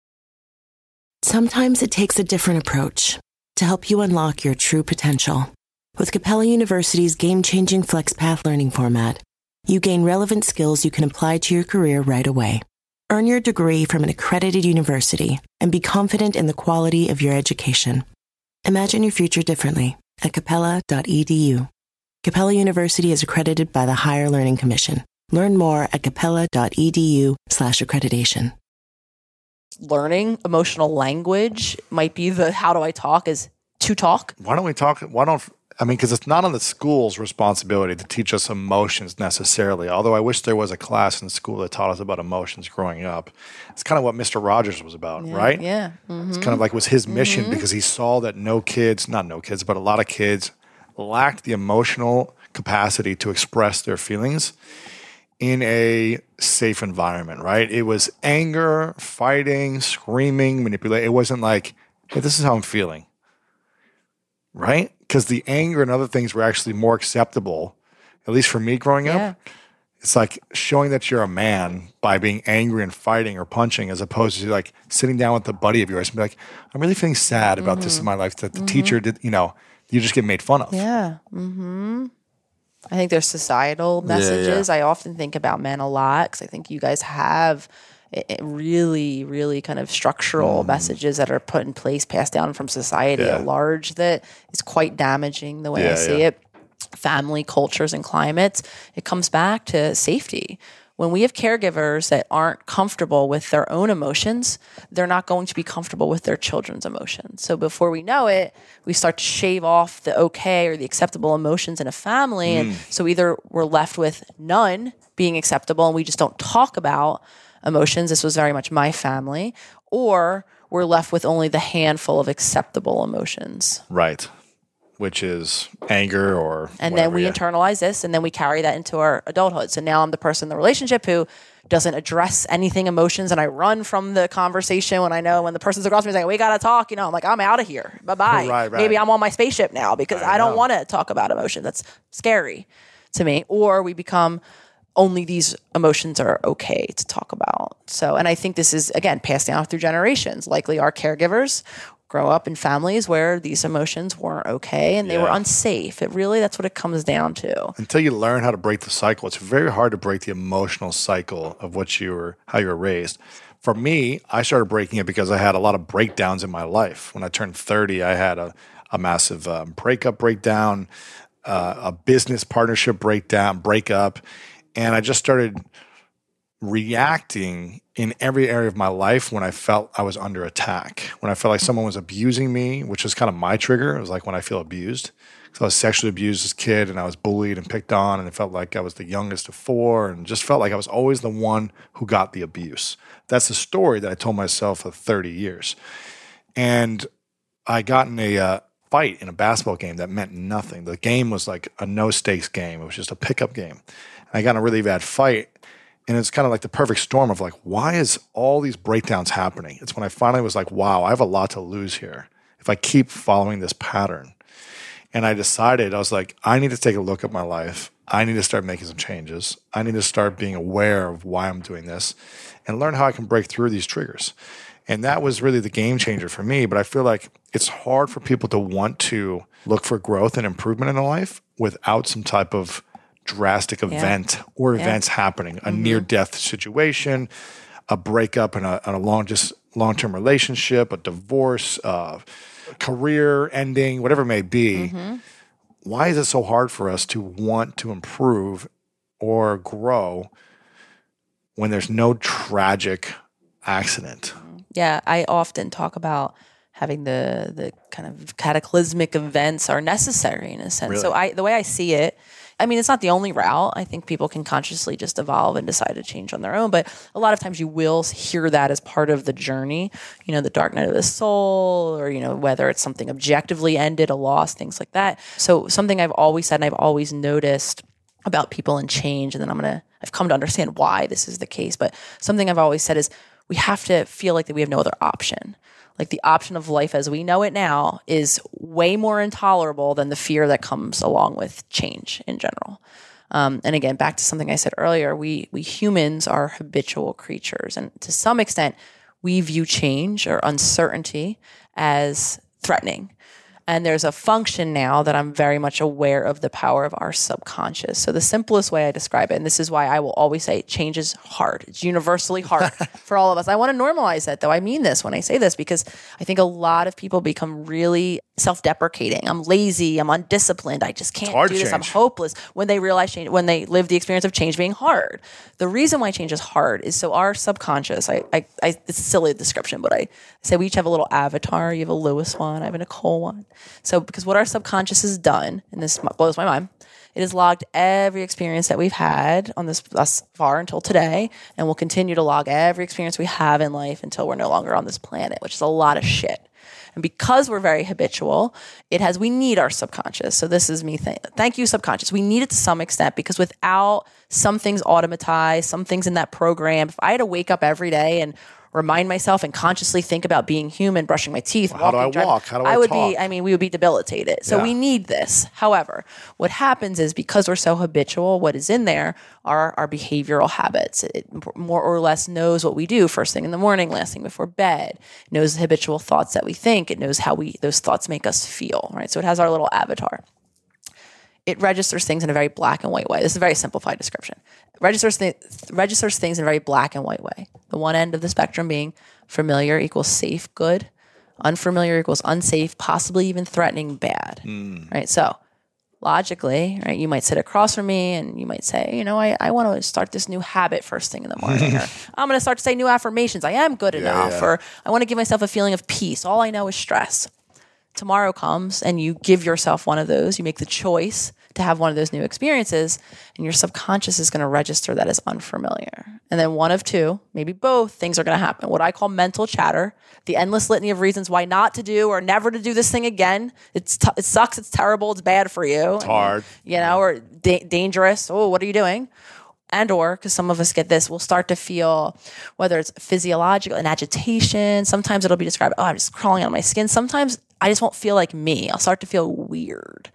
Sometimes it takes a different approach to help you unlock your true potential. With Capella University's game-changing FlexPath learning format, you gain relevant skills you can apply to your career right away. Earn your degree from an accredited university and be confident in the quality of your education. Imagine your future differently at capella dot e d u. Capella University is accredited by the Higher Learning Commission. Learn more at capella dot e d u slash accreditation. learning emotional language might be the how do I talk is to talk. Why don't we talk? Why don't I mean? Because it's not on the school's responsibility to teach us emotions necessarily. Although I wish there was a class in school that taught us about emotions growing up. It's kind of what Mister Rogers was about, Yeah, right? yeah. Mm-hmm. It's kind of like was his mission because he saw that no kids, not no kids, but a lot of kids lacked the emotional capacity to express their feelings in a safe environment, right? It was anger, fighting, screaming, manipulate. It wasn't like, hey, this is how I'm feeling, right? Because the anger and other things were actually more acceptable, at least for me growing Yeah. up. It's like showing that you're a man by being angry and fighting or punching, as opposed to like sitting down with a buddy of yours and be like, I'm really feeling sad about this in my life that the teacher did, you know, you just get made fun of. Yeah. Mm-hmm. I think there's societal messages. I often think about men a lot because I think you guys have it, it really, really kind of structural messages that are put in place, passed down from society Yeah. at large that is quite damaging the way I Yeah, see yeah. it. Family, cultures, and climates. It comes back to safety. When we have caregivers that aren't comfortable with their own emotions, they're not going to be comfortable with their children's emotions. So before we know it, we start to shave off the okay or the acceptable emotions in a family. And so either we're left with none being acceptable and we just don't talk about emotions. This was very much my family. Or we're left with only the handful of acceptable emotions. Right. Which is anger or And whatever, then we yeah. internalize this and then we carry that into our adulthood. So now I'm the person in the relationship who doesn't address anything emotions and I run from the conversation when I know when the person's across me is like, we got to talk, you know, I'm like, I'm out of here. Bye-bye. Right, right. Maybe I'm on my spaceship now because I I, don't know. want to talk about emotion. That's scary to me. Or we become only these emotions are okay to talk about. So, and I think this is, again, passed down through generations. Likely our caregivers grow up in families where these emotions weren't okay and they Yeah. were unsafe. It really, that's what it comes down to. Until you learn how to break the cycle, it's very hard to break the emotional cycle of what you were, how you were raised. For me, I started breaking it because I had a lot of breakdowns in my life. When I turned thirty, I had a, a massive um, breakup breakdown, uh, a business partnership breakdown, breakup, and I just started reacting in every area of my life when I felt I was under attack, when I felt like someone was abusing me, which was kind of my trigger. It was like when I feel abused. So I was sexually abused as a kid and I was bullied and picked on, and it felt like I was the youngest of four and just felt like I was always the one who got the abuse. That's the story that I told myself for thirty years. And I got in a uh, fight in a basketball game that meant nothing. The game was like a no-stakes game. It was just a pickup game. And I got in a really bad fight. And it's kind of like the perfect storm of like, why is all these breakdowns happening? It's when I finally was like, wow, I have a lot to lose here if I keep following this pattern. And I decided, I was like, I need to take a look at my life. I need to start making some changes. I need to start being aware of why I'm doing this and learn how I can break through these triggers. And that was really the game changer for me. But I feel like it's hard for people to want to look for growth and improvement in their life without some type of drastic event yeah. or events yeah. happening, a mm-hmm. near-death situation, a breakup in a, in a long, just long-term relationship, a divorce, uh, career ending, whatever it may be. Mm-hmm. Why is it so hard for us to want to improve or grow when there's no tragic accident? Yeah, I often talk about having the the kind of cataclysmic events are necessary in a sense. Really? So I the way I see it, I mean, it's not the only route. I think people can consciously just evolve and decide to change on their own. But a lot of times you will hear that as part of the journey, you know, the dark night of the soul, or, you know, whether it's something objectively ended, a loss, things like that. So something I've always said and I've always noticed about people and change, and then I'm going to, I've come to understand why this is the case. But something I've always said is we have to feel like that we have no other option. Like the option of life as we know it now is way more intolerable than the fear that comes along with change in general. Um, and again, back to something I said earlier, we we humans are habitual creatures. And to some extent, we view change or uncertainty as threatening. And there's a function now that I'm very much aware of the power of our subconscious. So the simplest way I describe it, and this is why I will always say change is hard. It's universally hard for all of us. I want to normalize that, though. I mean this when I say this, because I think a lot of people become really self-deprecating. I'm lazy. I'm undisciplined. I just can't do this. Change. I'm hopeless. When they realize change, when they live the experience of change being hard. The reason why change is hard is so our subconscious, I, I, I it's a silly description, but I say we each have a little avatar. You have a Lewis one. I have a Nicole one. So because what our subconscious has done, and this blows my mind, it has logged every experience that we've had on this thus far until today, and will continue to log every experience we have in life until we're no longer on this planet, which is a lot of shit. And because we're very habitual, it has, we need our subconscious. So this is me saying, thank you, subconscious. We need it to some extent, because without some things automatized, some things in that program, if I had to wake up every day and remind myself and consciously think about being human, brushing my teeth, well, walking, how do I driving, walk? How do I, I would talk? be, I mean, we would be debilitated. So yeah. we need this. However, what happens is because we're so habitual, what is in there are our behavioral habits. It more or less knows what we do first thing in the morning, last thing before bed. It knows the habitual thoughts that we think. It knows how we those thoughts make us feel, right? So it has our little avatar. It registers things in a very black and white way. This is a very simplified description. It registers, th- registers things in a very black and white way. The one end of the spectrum being familiar equals safe, good. Unfamiliar equals unsafe, possibly even threatening, bad. Mm. Right? So logically, right, you might sit across from me and you might say, you know, I, I want to start this new habit first thing in the morning. Or I'm going to start to say new affirmations. I am good yeah, enough. Yeah. Or I want to give myself a feeling of peace. All I know is stress. Tomorrow comes and you give yourself one of those. You make the choice to have one of those new experiences, and your subconscious is going to register that as unfamiliar. And then one of two, maybe both things are going to happen. What I call mental chatter, the endless litany of reasons why not to do or never to do this thing again. It's t- it sucks. It's terrible. It's bad for you. It's hard. You know, or da- dangerous. Oh, what are you doing? And or, because some of us get this, we'll start to feel, whether it's physiological, an agitation. Sometimes it'll be described, oh, I'm just crawling on my skin. Sometimes I just won't feel like me. I'll start to feel weird.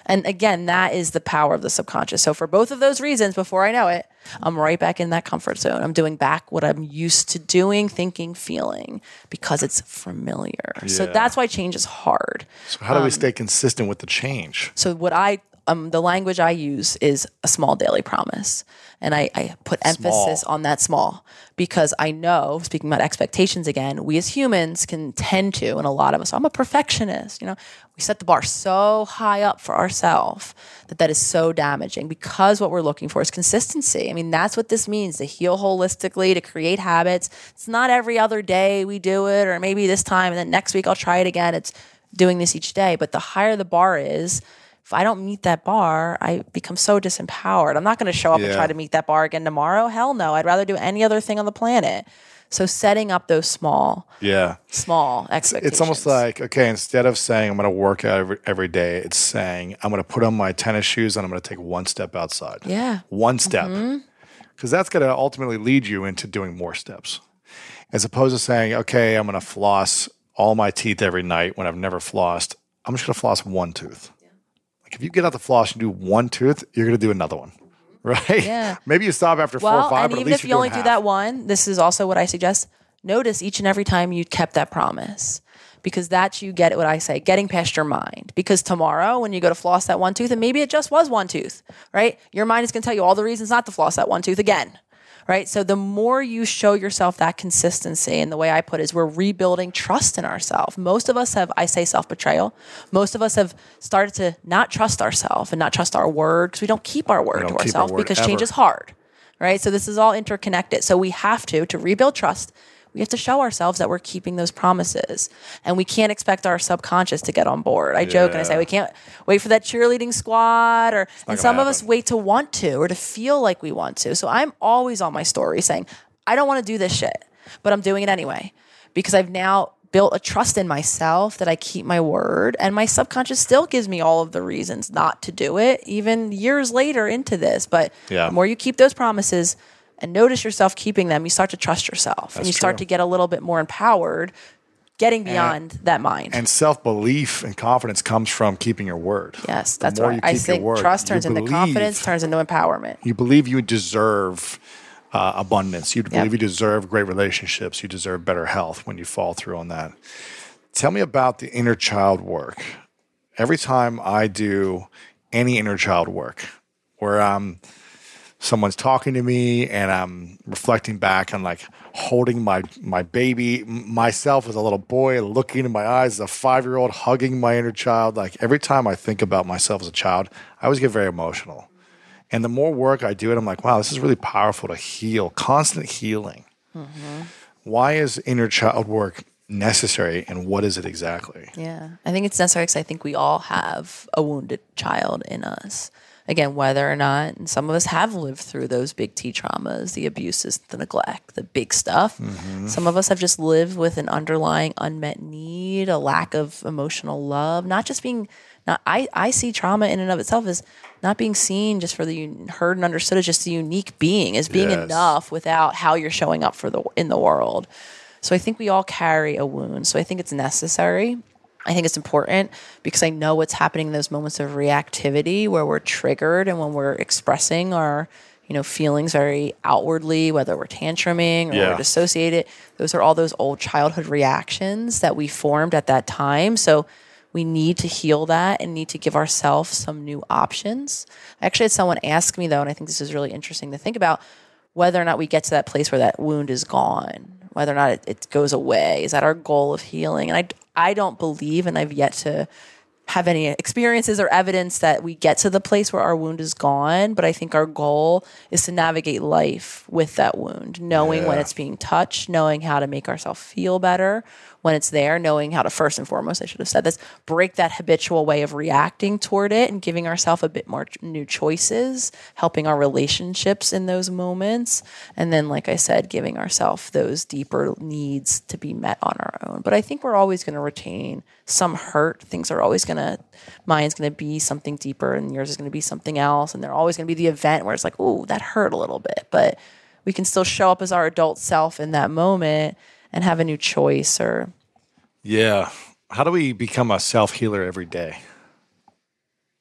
And again, that is the power of the subconscious. So for both of those reasons, before I know it, I'm right back in that comfort zone. I'm doing back what I'm used to doing, thinking, feeling, because it's familiar. Yeah. So that's why change is hard. So how do um, we stay consistent with the change? So what I Um, the language I use is a small daily promise. And I, I put emphasis small. on that small because I know, speaking about expectations again, we as humans can tend to, and a lot of us, I'm a perfectionist, you know, we set the bar so high up for ourselves that that is so damaging because what we're looking for is consistency. I mean, that's what this means, to heal holistically, to create habits. It's not every other day we do it, or maybe this time and then next week I'll try it again. It's doing this each day. But the higher the bar is, if I don't meet that bar, I become so disempowered. I'm not going to show up yeah. and try to meet that bar again tomorrow. Hell no. I'd rather do any other thing on the planet. So setting up those small, yeah, small expectations. It's almost like, okay, instead of saying I'm going to work out every, every day, it's saying I'm going to put on my tennis shoes and I'm going to take one step outside. Yeah. One step. Because mm-hmm. that's going to ultimately lead you into doing more steps. As opposed to saying, okay, I'm going to floss all my teeth every night when I've never flossed. I'm just going to floss one tooth. Like if you get out the floss and do one tooth, you're going to do another one, right? Yeah. Maybe you stop after well, four or five, and but at even least if you're you only doing do half. that one, this is also what I suggest. Notice each and every time you kept that promise, because that's you get what I say, getting past your mind. Because tomorrow when you go to floss that one tooth, and maybe it just was one tooth, right? Your mind is going to tell you all the reasons not to floss that one tooth again. Right? So the more you show yourself that consistency, and the way I put it is we're rebuilding trust in ourselves. Most of us have, I say self-betrayal. Most of us have started to not trust ourselves and not trust our word because we don't keep our word to ourselves because ever. change is hard. Right? So this is all interconnected. So we have to, to rebuild trust, we have to show ourselves that we're keeping those promises. And we can't expect our subconscious to get on board. I yeah. joke and I say we can't wait for that cheerleading squad, or and some happen. of us wait to want to or to feel like we want to. So I'm always on my story saying, I don't want to do this shit, but I'm doing it anyway because I've now built a trust in myself that I keep my word, and my subconscious still gives me all of the reasons not to do it, even years later into this. But yeah. the more you keep those promises and notice yourself keeping them, you start to trust yourself. That's and you start true. to get a little bit more empowered, getting beyond and, that mind. And self-belief and confidence comes from keeping your word. Yes, that's the more right. you I keep think your word, trust turns into believe, confidence, turns into empowerment. You believe you deserve uh, abundance. You believe Yep. you deserve great relationships. You deserve better health when you fall through on that. Tell me about the inner child work. Every time I do any inner child work where I'm someone's talking to me and I'm reflecting back on like holding my my baby, myself as a little boy, looking in my eyes as a five-year-old, hugging my inner child. Like every time I think about myself as a child, I always get very emotional. And the more work I do it, I'm like, wow, this is really powerful to heal, constant healing. Mm-hmm. Why is inner child work necessary, and what is it exactly? Yeah, I think it's necessary because I think we all have a wounded child in us. Again, whether or not, and some of us have lived through those big T traumas, the abuses, the neglect, the big stuff. Mm-hmm. Some of us have just lived with an underlying unmet need, a lack of emotional love, not just being, not, I, I see trauma in and of itself as not being seen just for the heard and understood as just a unique being, as being yes. enough without how you're showing up for the in the world. So I think we all carry a wound. So I think it's necessary. I think it's important because I know what's happening in those moments of reactivity where we're triggered and when we're expressing our, you know, feelings very outwardly, whether we're tantruming or yeah. we're dissociated. Those are all those old childhood reactions that we formed at that time. So we need to heal that and need to give ourselves some new options. I actually had someone ask me though, and I think this is really interesting to think about, whether or not we get to that place where that wound is gone, whether or not it, it goes away. Is that our goal of healing? And I, I don't believe, and I've yet to have any experiences or evidence that we get to the place where our wound is gone. But I think our goal is to navigate life with that wound, knowing yeah. when it's being touched, knowing how to make ourselves feel better when it's there, knowing how to, first and foremost, I should have said this, break that habitual way of reacting toward it and giving ourselves a bit more new choices, helping our relationships in those moments. And then, like I said, giving ourselves those deeper needs to be met on our own. But I think we're always going to retain some hurt. Things are always going to, mine's going to be something deeper and yours is going to be something else. And they're always going to be the event where it's like, oh, that hurt a little bit. But we can still show up as our adult self in that moment and have a new choice. Or yeah. How do we become a self-healer every day?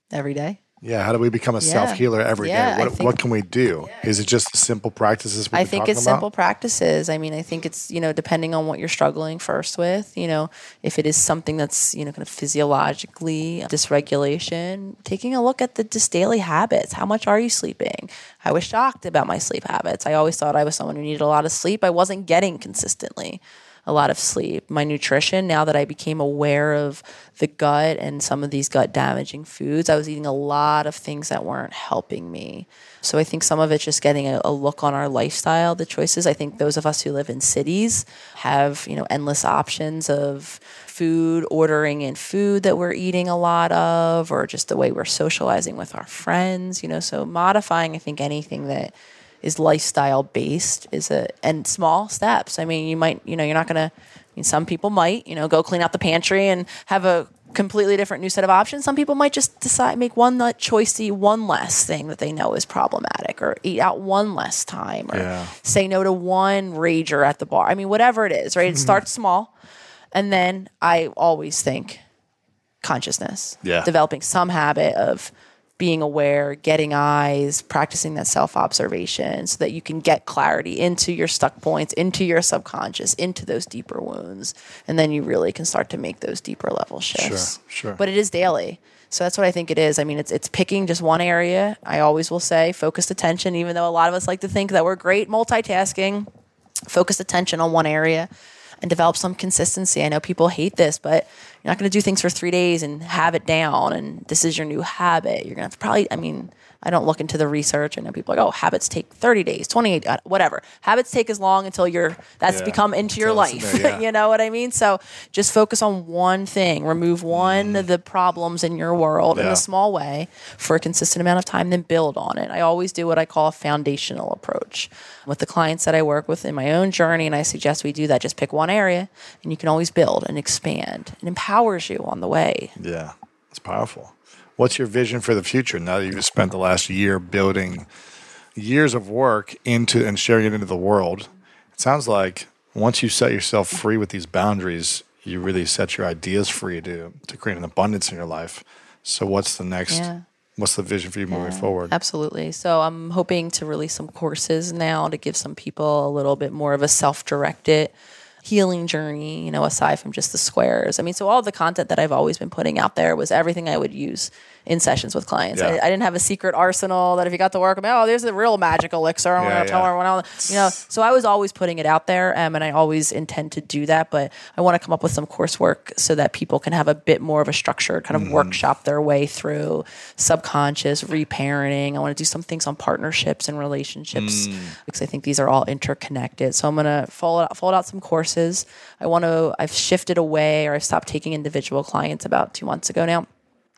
every day. Yeah, how do we become a Yeah. self-healer every Yeah, day? I What, think- what can we do? Is it just simple practices we've I been think talking it's about? simple practices. I mean, I think it's, you know, depending on what you're struggling first with, you know, if it is something that's, you know, kind of physiologically dysregulation, taking a look at the just daily habits. How much are you sleeping? I was shocked about my sleep habits. I always thought I was someone who needed a lot of sleep. I wasn't getting consistently a lot of sleep. My nutrition, now that I became aware of the gut and some of these gut damaging foods, I was eating a lot of things that weren't helping me. So I think some of it's just getting a, a look on our lifestyle, the choices. I think those of us who live in cities have, you know, endless options of food, ordering in food that we're eating a lot of, or just the way we're socializing with our friends, you know, so modifying, I think, anything that is lifestyle based is a, and small steps. I mean, you might, you know, you're not going to, I mean, some people might, you know, go clean out the pantry and have a completely different new set of options. Some people might just decide, make one choice to eat one less thing that they know is problematic, or eat out one less time, or Yeah. say no to one rager at the bar. I mean, whatever it is, right? It starts small. And then I always think consciousness, Yeah. developing some habit of being aware, getting eyes, practicing that self-observation so that you can get clarity into your stuck points, into your subconscious, into those deeper wounds. And then you really can start to make those deeper level shifts. Sure, sure. But it is daily. So that's what I think it is. I mean, it's it's picking just one area. I always will say focused attention, even though a lot of us like to think that we're great multitasking, focused attention on one area and develop some consistency. I know people hate this, but you're not going to do things for three days and have it down, and this is your new habit. You're going to have to probably, I mean, I don't look into the research. I know people are like, oh, habits take thirty days, twenty-eight, uh, whatever. Habits take as long until you're, that's Yeah. become into your Until it's life. in there, yeah. You know what I mean? So just focus on one thing. Remove one of the problems in your world in Yeah. a small way for a consistent amount of time, then build on it. I always do what I call a foundational approach with the clients that I work with in my own journey, and I suggest we do that. Just pick one area, and you can always build and expand. It empowers you on the way. Yeah, it's powerful. What's your vision for the future now that you've spent the last year building years of work into and sharing it into the world? It sounds like once you set yourself free with these boundaries, you really set your ideas free to to create an abundance in your life. So what's the next? Yeah. What's the vision for you moving Yeah, forward? Absolutely. So I'm hoping to release some courses now to give some people a little bit more of a self-directed healing journey, you know, aside from just the squares. I mean, so all the content that I've always been putting out there was everything I would use in sessions with clients. Yeah. I, I didn't have a secret arsenal that if you got to work, I'm like, oh, there's the real magic elixir. I'm Yeah, going to tell yeah. everyone else. You know, so I was always putting it out there, um, and I always intend to do that. But I want to come up with some coursework so that people can have a bit more of a structured kind of Mm-hmm. workshop their way through subconscious reparenting. I want to do some things on partnerships and relationships Mm. because I think these are all interconnected. So I'm going to fold out, fold out some courses. I want to, I've shifted away, or I've stopped taking individual clients about two months ago now.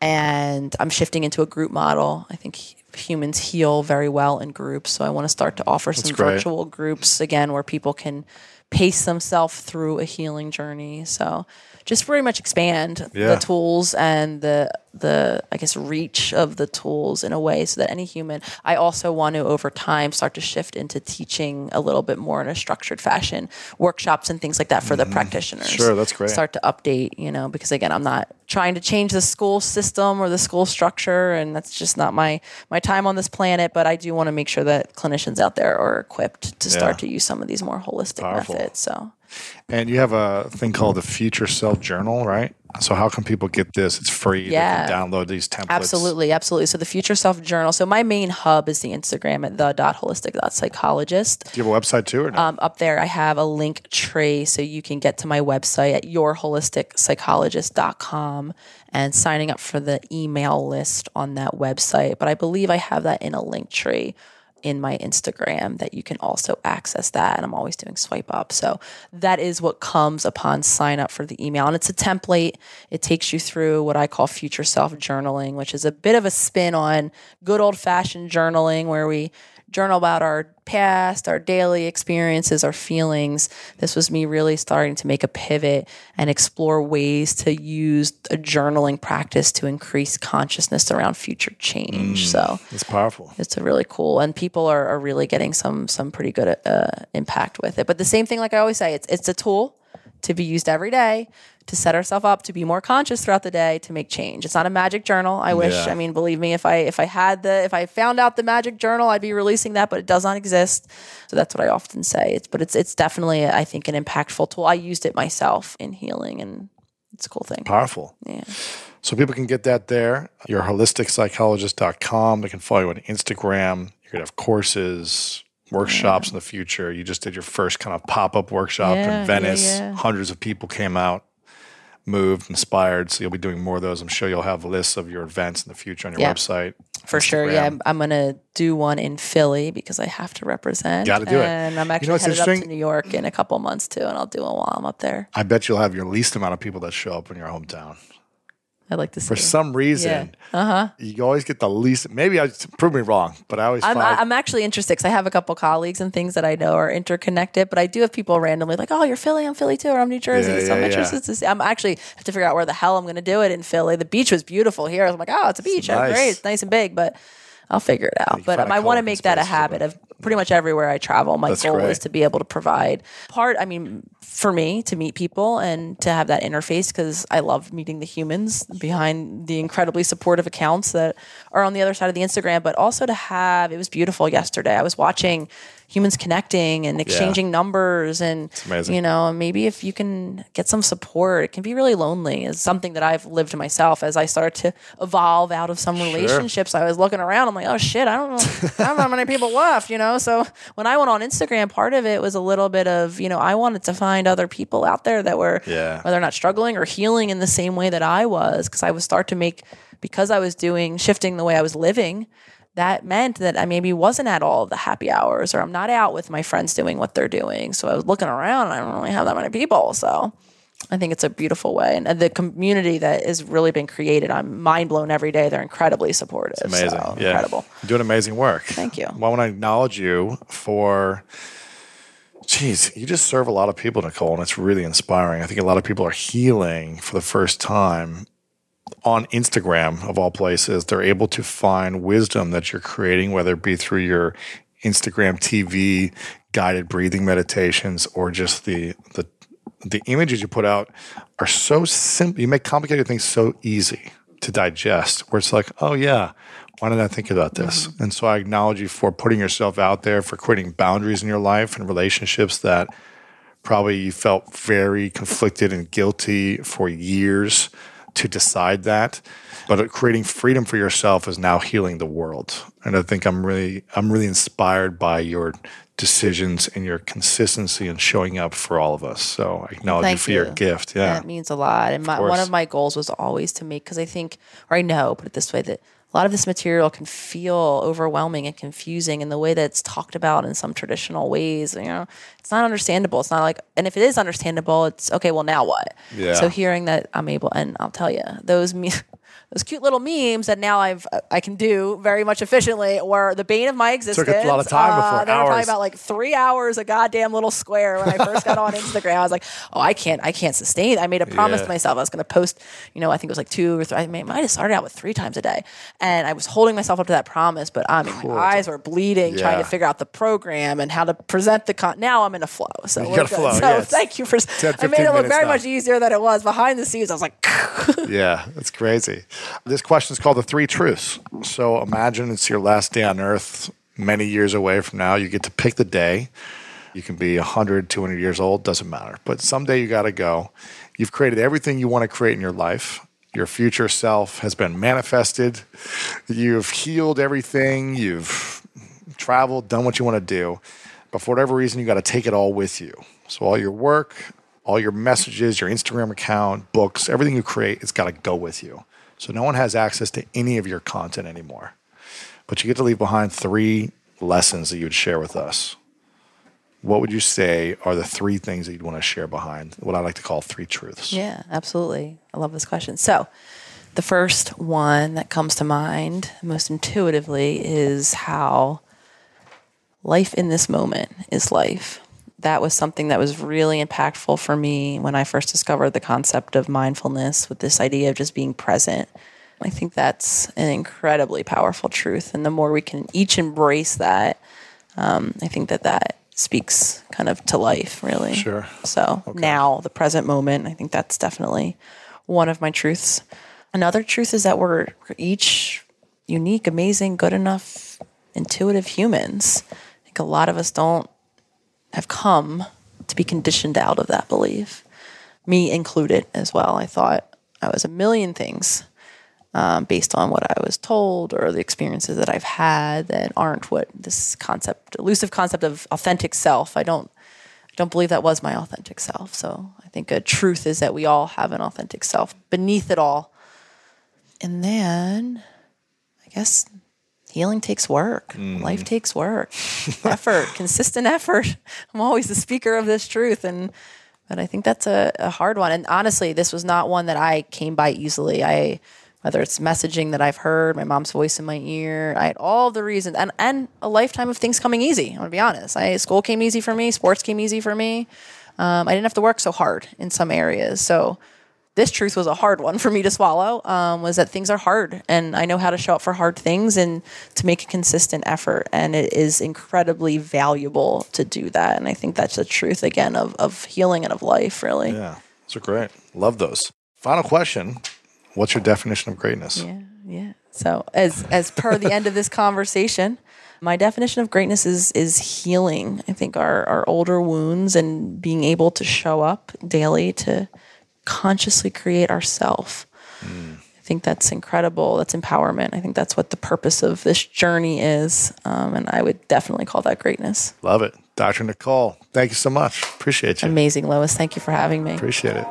And I'm shifting into a group model. I think h- humans heal very well in groups. So I want to start to offer some great. virtual groups again where people can pace themselves through a healing journey. So just very much expand Yeah. the tools and the the I guess reach of the tools in a way so that any human. I also want to over time start to shift into teaching a little bit more in a structured fashion, workshops and things like that for the practitioners. Sure, that's great. Start to update, you know, because again, I'm not trying to change the school system or the school structure, and that's just not my my time on this planet. But I do want to make sure that clinicians out there are equipped to start Yeah. to use some of these more holistic Powerful. methods. So And you have a thing called the Future Self Journal, right? So how can people get this? It's free. Yeah. They can download these templates. absolutely, absolutely. So the Future Self Journal. So my main hub is the Instagram at the dot holistic dot psychologist. Do you have a website too or no? Um, up there, I have a link tree so you can get to my website at your holistic psychologist dot com and signing up for the email list on that website. But I believe I have that in a link tree in my Instagram that you can also access that. And I'm always doing swipe up. So that is what comes upon sign up for the email. And it's a template. It takes you through what I call future self journaling, which is a bit of a spin on good old fashioned journaling where we journal about our past, our daily experiences, our feelings. This was me really starting to make a pivot and explore ways to use a journaling practice to increase consciousness around future change. So It's powerful. it's a really cool, and people are, are really getting some some pretty good uh, impact with it. But the same thing, like I always say, it's it's a tool to be used every day to set ourselves up to be more conscious throughout the day to make change. It's not a magic journal. I wish, Yeah. I mean, believe me, if I if I had the if I found out the magic journal, I'd be releasing that, but it does not exist. So that's what I often say. It's but it's it's definitely, I think, an impactful tool. I used it myself in healing, and it's a cool thing. Powerful. Yeah. So people can get that there. You're holistic psychologist dot com. They can follow you on Instagram. You're going to have courses, workshops yeah. in the future. You just did your first kind of pop-up workshop yeah, in Venice. Yeah, yeah. Hundreds of people came out, moved, inspired. So you'll be doing more of those. I'm sure you'll have lists of your events in the future on your yeah. website. For Instagram. Sure, yeah. I'm, I'm going to do one in Philly because I have to represent. Got to do it. And I'm actually you know headed up to New York in a couple months too, and I'll do one while I'm up there. I bet you'll have your least amount of people that show up in your hometown. I'd like to see. For some reason, yeah. uh-huh. you always get the least. Maybe I prove me wrong, but I always. I'm, find, I'm actually interested because I have a couple colleagues and things that I know are interconnected. But I do have people randomly like, "Oh, you're Philly, I'm Philly too, or I'm New Jersey." Yeah, so yeah, I'm interested yeah. to see. I'm actually have to figure out where the hell I'm going to do it in Philly. The beach was beautiful here. I'm like, "Oh, it's a beach. It's nice. Oh, great, it's nice and big." But I'll figure it out. But um, I want to make that a habit of pretty much everywhere I travel. My That's goal great. is to be able to provide part, I mean, for me to meet people and to have that interface because I love meeting the humans behind the incredibly supportive accounts that are on the other side of the Instagram, but also to have, it was beautiful yesterday. I was watching humans connecting and exchanging yeah. numbers and, it's amazing. you know, maybe if you can get some support, it can be really lonely. It's something that I've lived myself as I started to evolve out of some Sure. relationships. I was looking around, I'm like, oh shit, I don't know, I don't know how many people left, you know? So when I went on Instagram, part of it was a little bit of, you know, I wanted to find other people out there that were, yeah. whether not struggling or healing in the same way that I was, because I would start to make, because I was doing, shifting the way I was living, that meant that I maybe wasn't at all of the happy hours or I'm not out with my friends doing what they're doing. So I was looking around and I don't really have that many people. So I think it's a beautiful way. And the community that has really been created, I'm mind blown every day. They're incredibly supportive. It's amazing. So, yeah. Incredible. You're doing amazing work. Thank you. Well, I want to acknowledge you for, geez, you just serve a lot of people, Nicole, and it's really inspiring. I think a lot of people are healing for the first time on Instagram, of all places. They're able to find wisdom that you're creating, whether it be through your Instagram T V guided breathing meditations or just the the the images you put out are so simple. You make complicated things so easy to digest, where it's like, oh yeah, why didn't I think about this? Mm-hmm. And so I acknowledge you for putting yourself out there, for creating boundaries in your life and relationships that probably you felt very conflicted and guilty for years to decide that, but creating freedom for yourself is now healing the world. And I think I'm really, I'm really inspired by your decisions and your consistency in showing up for all of us. So I acknowledge Thank you for you. your gift. Yeah, that means a lot. And my, one of my goals was always to make, because I think, or I know, put it this way, that a lot of this material can feel overwhelming and confusing in the way that it's talked about in some traditional ways. You know, it's not understandable. It's not like, and if it is understandable, it's okay. Well, now what? Yeah. So hearing that I'm able, and I'll tell you, those me. Those cute little memes that now I've I can do very much efficiently were the bane of my existence. Took a lot of time before uh, they were probably hours. about like three hours a goddamn little square when I first got on Instagram. I was like, oh, I can't, I can't sustain. I made a promise Yeah. to myself I was going to post. You know, I think it was like two or three. I may, might have started out with three times a day, and I was holding myself up to that promise. But I mean, Cool. my eyes were bleeding Yeah. trying to figure out the program and how to present the con. Now I'm in a flow. So You we're got a good. flow, So yeah, it's thank you for. ten, I made it fifteen look very minutes much easier than it was behind the scenes. I was like. Yeah, that's crazy. This question is called the three truths. So imagine it's your last day on earth many years away from now. You get to pick the day. You can be one hundred, two hundred years old, doesn't matter. But someday you got to go. You've created everything you want to create in your life. Your future self has been manifested. You've healed everything. You've traveled, done what you want to do. But for whatever reason, you got to take it all with you. So all your work, all your messages, your Instagram account, books, everything you create, it's got to go with you. So no one has access to any of your content anymore. But you get to leave behind three lessons that you would share with us. What would you say are the three things that you'd want to share behind what I like to call three truths? Yeah, absolutely. I love this question. So the first one that comes to mind most intuitively is how life in this moment is life. That was something that was really impactful for me when I first discovered the concept of mindfulness with this idea of just being present. I think that's an incredibly powerful truth. And the more we can each embrace that, um, I think that that speaks kind of to life, really. Sure. So Okay. now, the present moment, I think that's definitely one of my truths. Another truth is that we're, we're each unique, amazing, good enough, intuitive humans. I think a lot of us don't have come to be conditioned out of that belief, me included as well. I thought I was a million things um, based on what I was told or the experiences that I've had that aren't what this concept, elusive concept of authentic self. I don't, I don't believe that was my authentic self. So I think a truth is that we all have an authentic self beneath it all. And then I guess healing takes work. Mm. Life takes work, effort, consistent effort. I'm always the speaker of this truth. And, but I think that's a, a hard one. And honestly, this was not one that I came by easily. I, whether it's messaging that I've heard, my mom's voice in my ear, I had all the reasons and, and a lifetime of things coming easy. I'm going to be honest. I, school came easy for me. Sports came easy for me. Um, I didn't have to work so hard in some areas. So this truth was a hard one for me to swallow, um, was that things are hard and I know how to show up for hard things and to make a consistent effort. And it is incredibly valuable to do that. And I think that's the truth, again, of, of healing and of life, really. Yeah, those are great. Love those. Final question. What's your definition of greatness? Yeah, yeah. So as as per the end of this conversation, my definition of greatness is is healing. I think our, our older wounds and being able to show up daily to consciously create ourself. Mm. I think that's incredible. That's empowerment. I think that's what the purpose of this journey is. Um, and I would definitely call that greatness. Love it. Doctor Nicole, thank you so much. Appreciate you. Amazing, Lois. Thank you for having me. Appreciate it.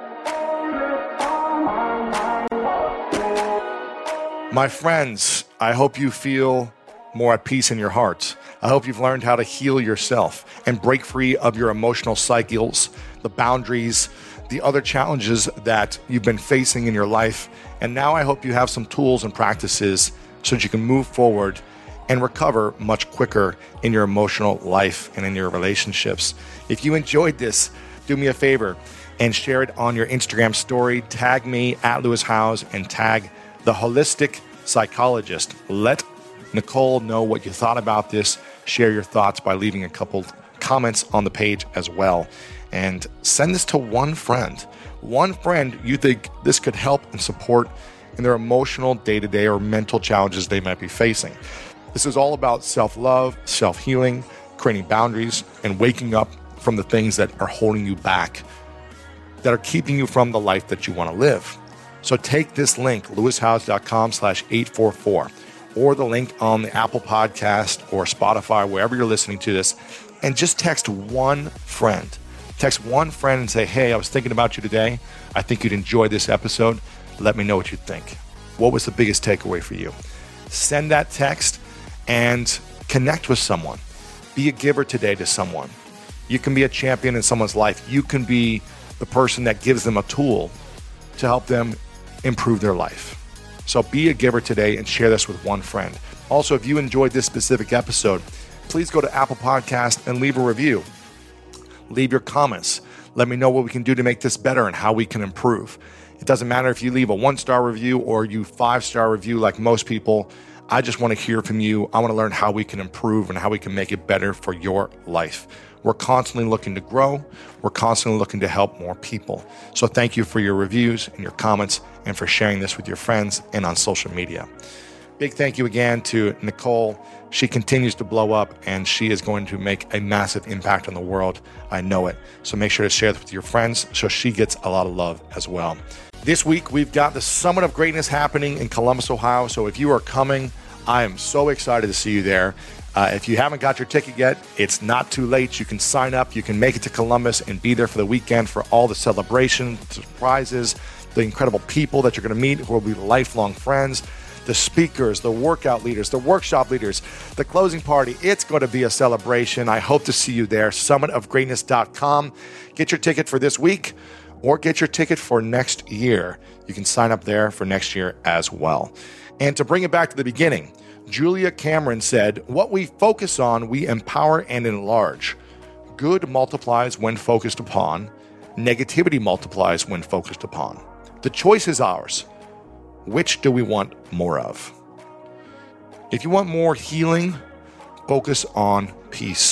My friends, I hope you feel more at peace in your heart. I hope you've learned how to heal yourself and break free of your emotional cycles, the boundaries, the other challenges that you've been facing in your life. And now I hope you have some tools and practices so that you can move forward and recover much quicker in your emotional life and in your relationships. If you enjoyed this, do me a favor and share it on your Instagram story. Tag me at Lewis Howes and tag the Holistic Psychologist. Let Nicole know what you thought about this. Share your thoughts by leaving a couple comments on the page as well. And send this to one friend. One friend you think this could help and support in their emotional day-to-day or mental challenges they might be facing. This is all about self-love, self-healing, creating boundaries, and waking up from the things that are holding you back, that are keeping you from the life that you want to live. So take this link, lewishowes.com slash 844, or the link on the Apple Podcast or Spotify, wherever you're listening to this, and just text one friend. Text one friend and say, hey, I was thinking about you today. I think you'd enjoy this episode. Let me know what you think. What was the biggest takeaway for you? Send that text and connect with someone. Be a giver today to someone. You can be a champion in someone's life. You can be the person that gives them a tool to help them improve their life. So be a giver today and share this with one friend. Also, if you enjoyed this specific episode, please go to Apple Podcast and leave a review. Leave your comments. Let me know what we can do to make this better and how we can improve. It doesn't matter if you leave a one-star review or you five-star review like most people. I just want to hear from you. I want to learn how we can improve and how we can make it better for your life. We're constantly looking to grow. We're constantly looking to help more people. So thank you for your reviews and your comments and for sharing this with your friends and on social media. Big thank you again to Nicole. She continues to blow up and she is going to make a massive impact on the world. I know it. So make sure to share this with your friends so she gets a lot of love as well. This week, we've got the Summit of Greatness happening in Columbus, Ohio. So if you are coming, I am so excited to see you there. Uh, if you haven't got your ticket yet, it's not too late. You can sign up. You can make it to Columbus and be there for the weekend for all the celebration, surprises, the incredible people that you're going to meet who will be lifelong friends, the speakers, the workout leaders, the workshop leaders, the closing party. It's going to be a celebration. I hope to see you there. summit of greatness dot com. Get your ticket for this week or get your ticket for next year. You can sign up there for next year as well. And to bring it back to the beginning, Julia Cameron said, what we focus on, we empower and enlarge. Good multiplies when focused upon. Negativity multiplies when focused upon. The choice is ours. Which do we want more of? If you want more healing, focus on peace.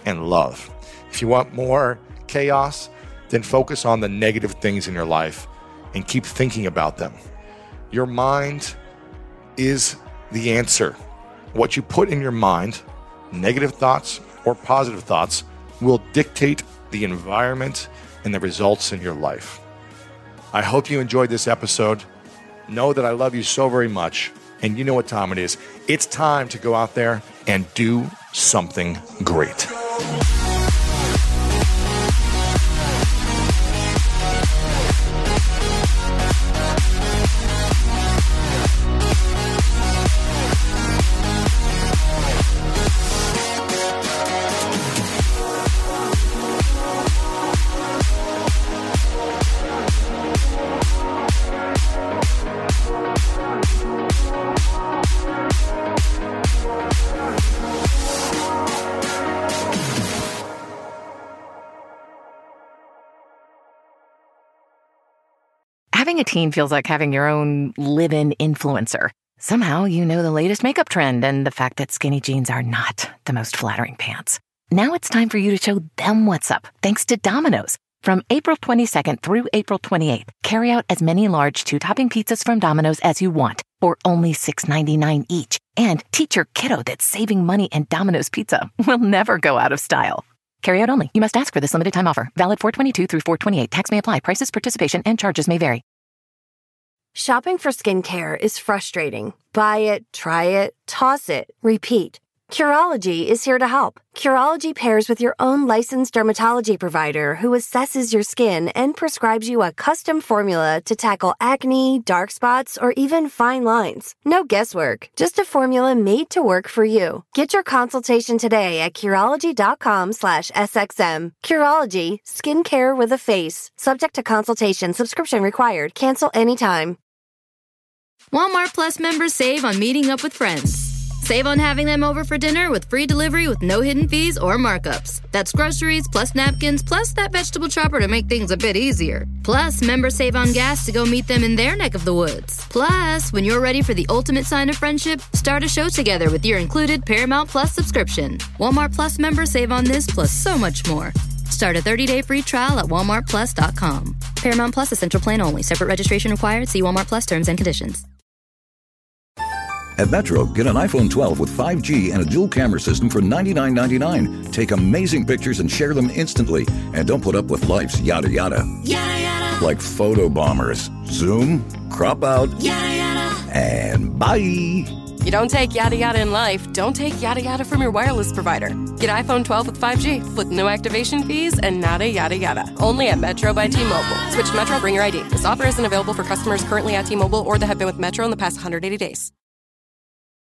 and love. If you want more chaos, then focus on the negative things in your life and keep thinking about them. Your mind is the answer. What you put in your mind, negative thoughts or positive thoughts, will dictate the environment and the results in your life. I hope you enjoyed this episode. Know that I love you so very much, and you know what time it is. It's time to go out there and do something great. Having a teen feels like having your own live-in influencer. Somehow you know the latest makeup trend and the fact that skinny jeans are not the most flattering pants. Now it's time for you to show them what's up, thanks to Domino's. From April twenty-second through April twenty-eighth, carry out as many large two-topping pizzas from Domino's as you want for only six ninety-nine each. And teach your kiddo that saving money and Domino's pizza will never go out of style. Carry out only. You must ask for this limited time offer. Valid four twenty-two through four twenty-eight. Tax may apply. Prices, participation, and charges may vary. Shopping for skincare is frustrating. Buy it, try it, toss it, repeat. Curology is here to help. Curology pairs with your own licensed dermatology provider who assesses your skin and prescribes you a custom formula to tackle acne, dark spots, or even fine lines. No guesswork, just a formula made to work for you. Get your consultation today at Curology.com slash SXM. Curology, skincare with a face. Subject to consultation, subscription required. Cancel anytime. Walmart Plus members save on meeting up with friends. Save on having them over for dinner with free delivery with no hidden fees or markups. That's groceries plus napkins plus that vegetable chopper to make things a bit easier. Plus, members save on gas to go meet them in their neck of the woods. Plus, when you're ready for the ultimate sign of friendship, start a show together with your included Paramount Plus subscription. Walmart Plus members save on this plus so much more. Start a thirty-day free trial at walmart plus dot com. Paramount Plus Essential Plan only. Separate registration required. See Walmart Plus terms and conditions. At Metro, get an iPhone twelve with five G and a dual camera system for ninety-nine ninety-nine. Take amazing pictures and share them instantly. And don't put up with life's yada yada. Yada yada. Like photo bombers. Zoom, crop out, yada yada. And bye. You don't take yada yada in life, don't take yada yada from your wireless provider. Get iPhone twelve with five G with no activation fees and nada yada yada. Only at Metro by T-Mobile. Switch to Metro, bring your I D. This offer isn't available for customers currently at T-Mobile or that have been with Metro in the past one hundred eighty days.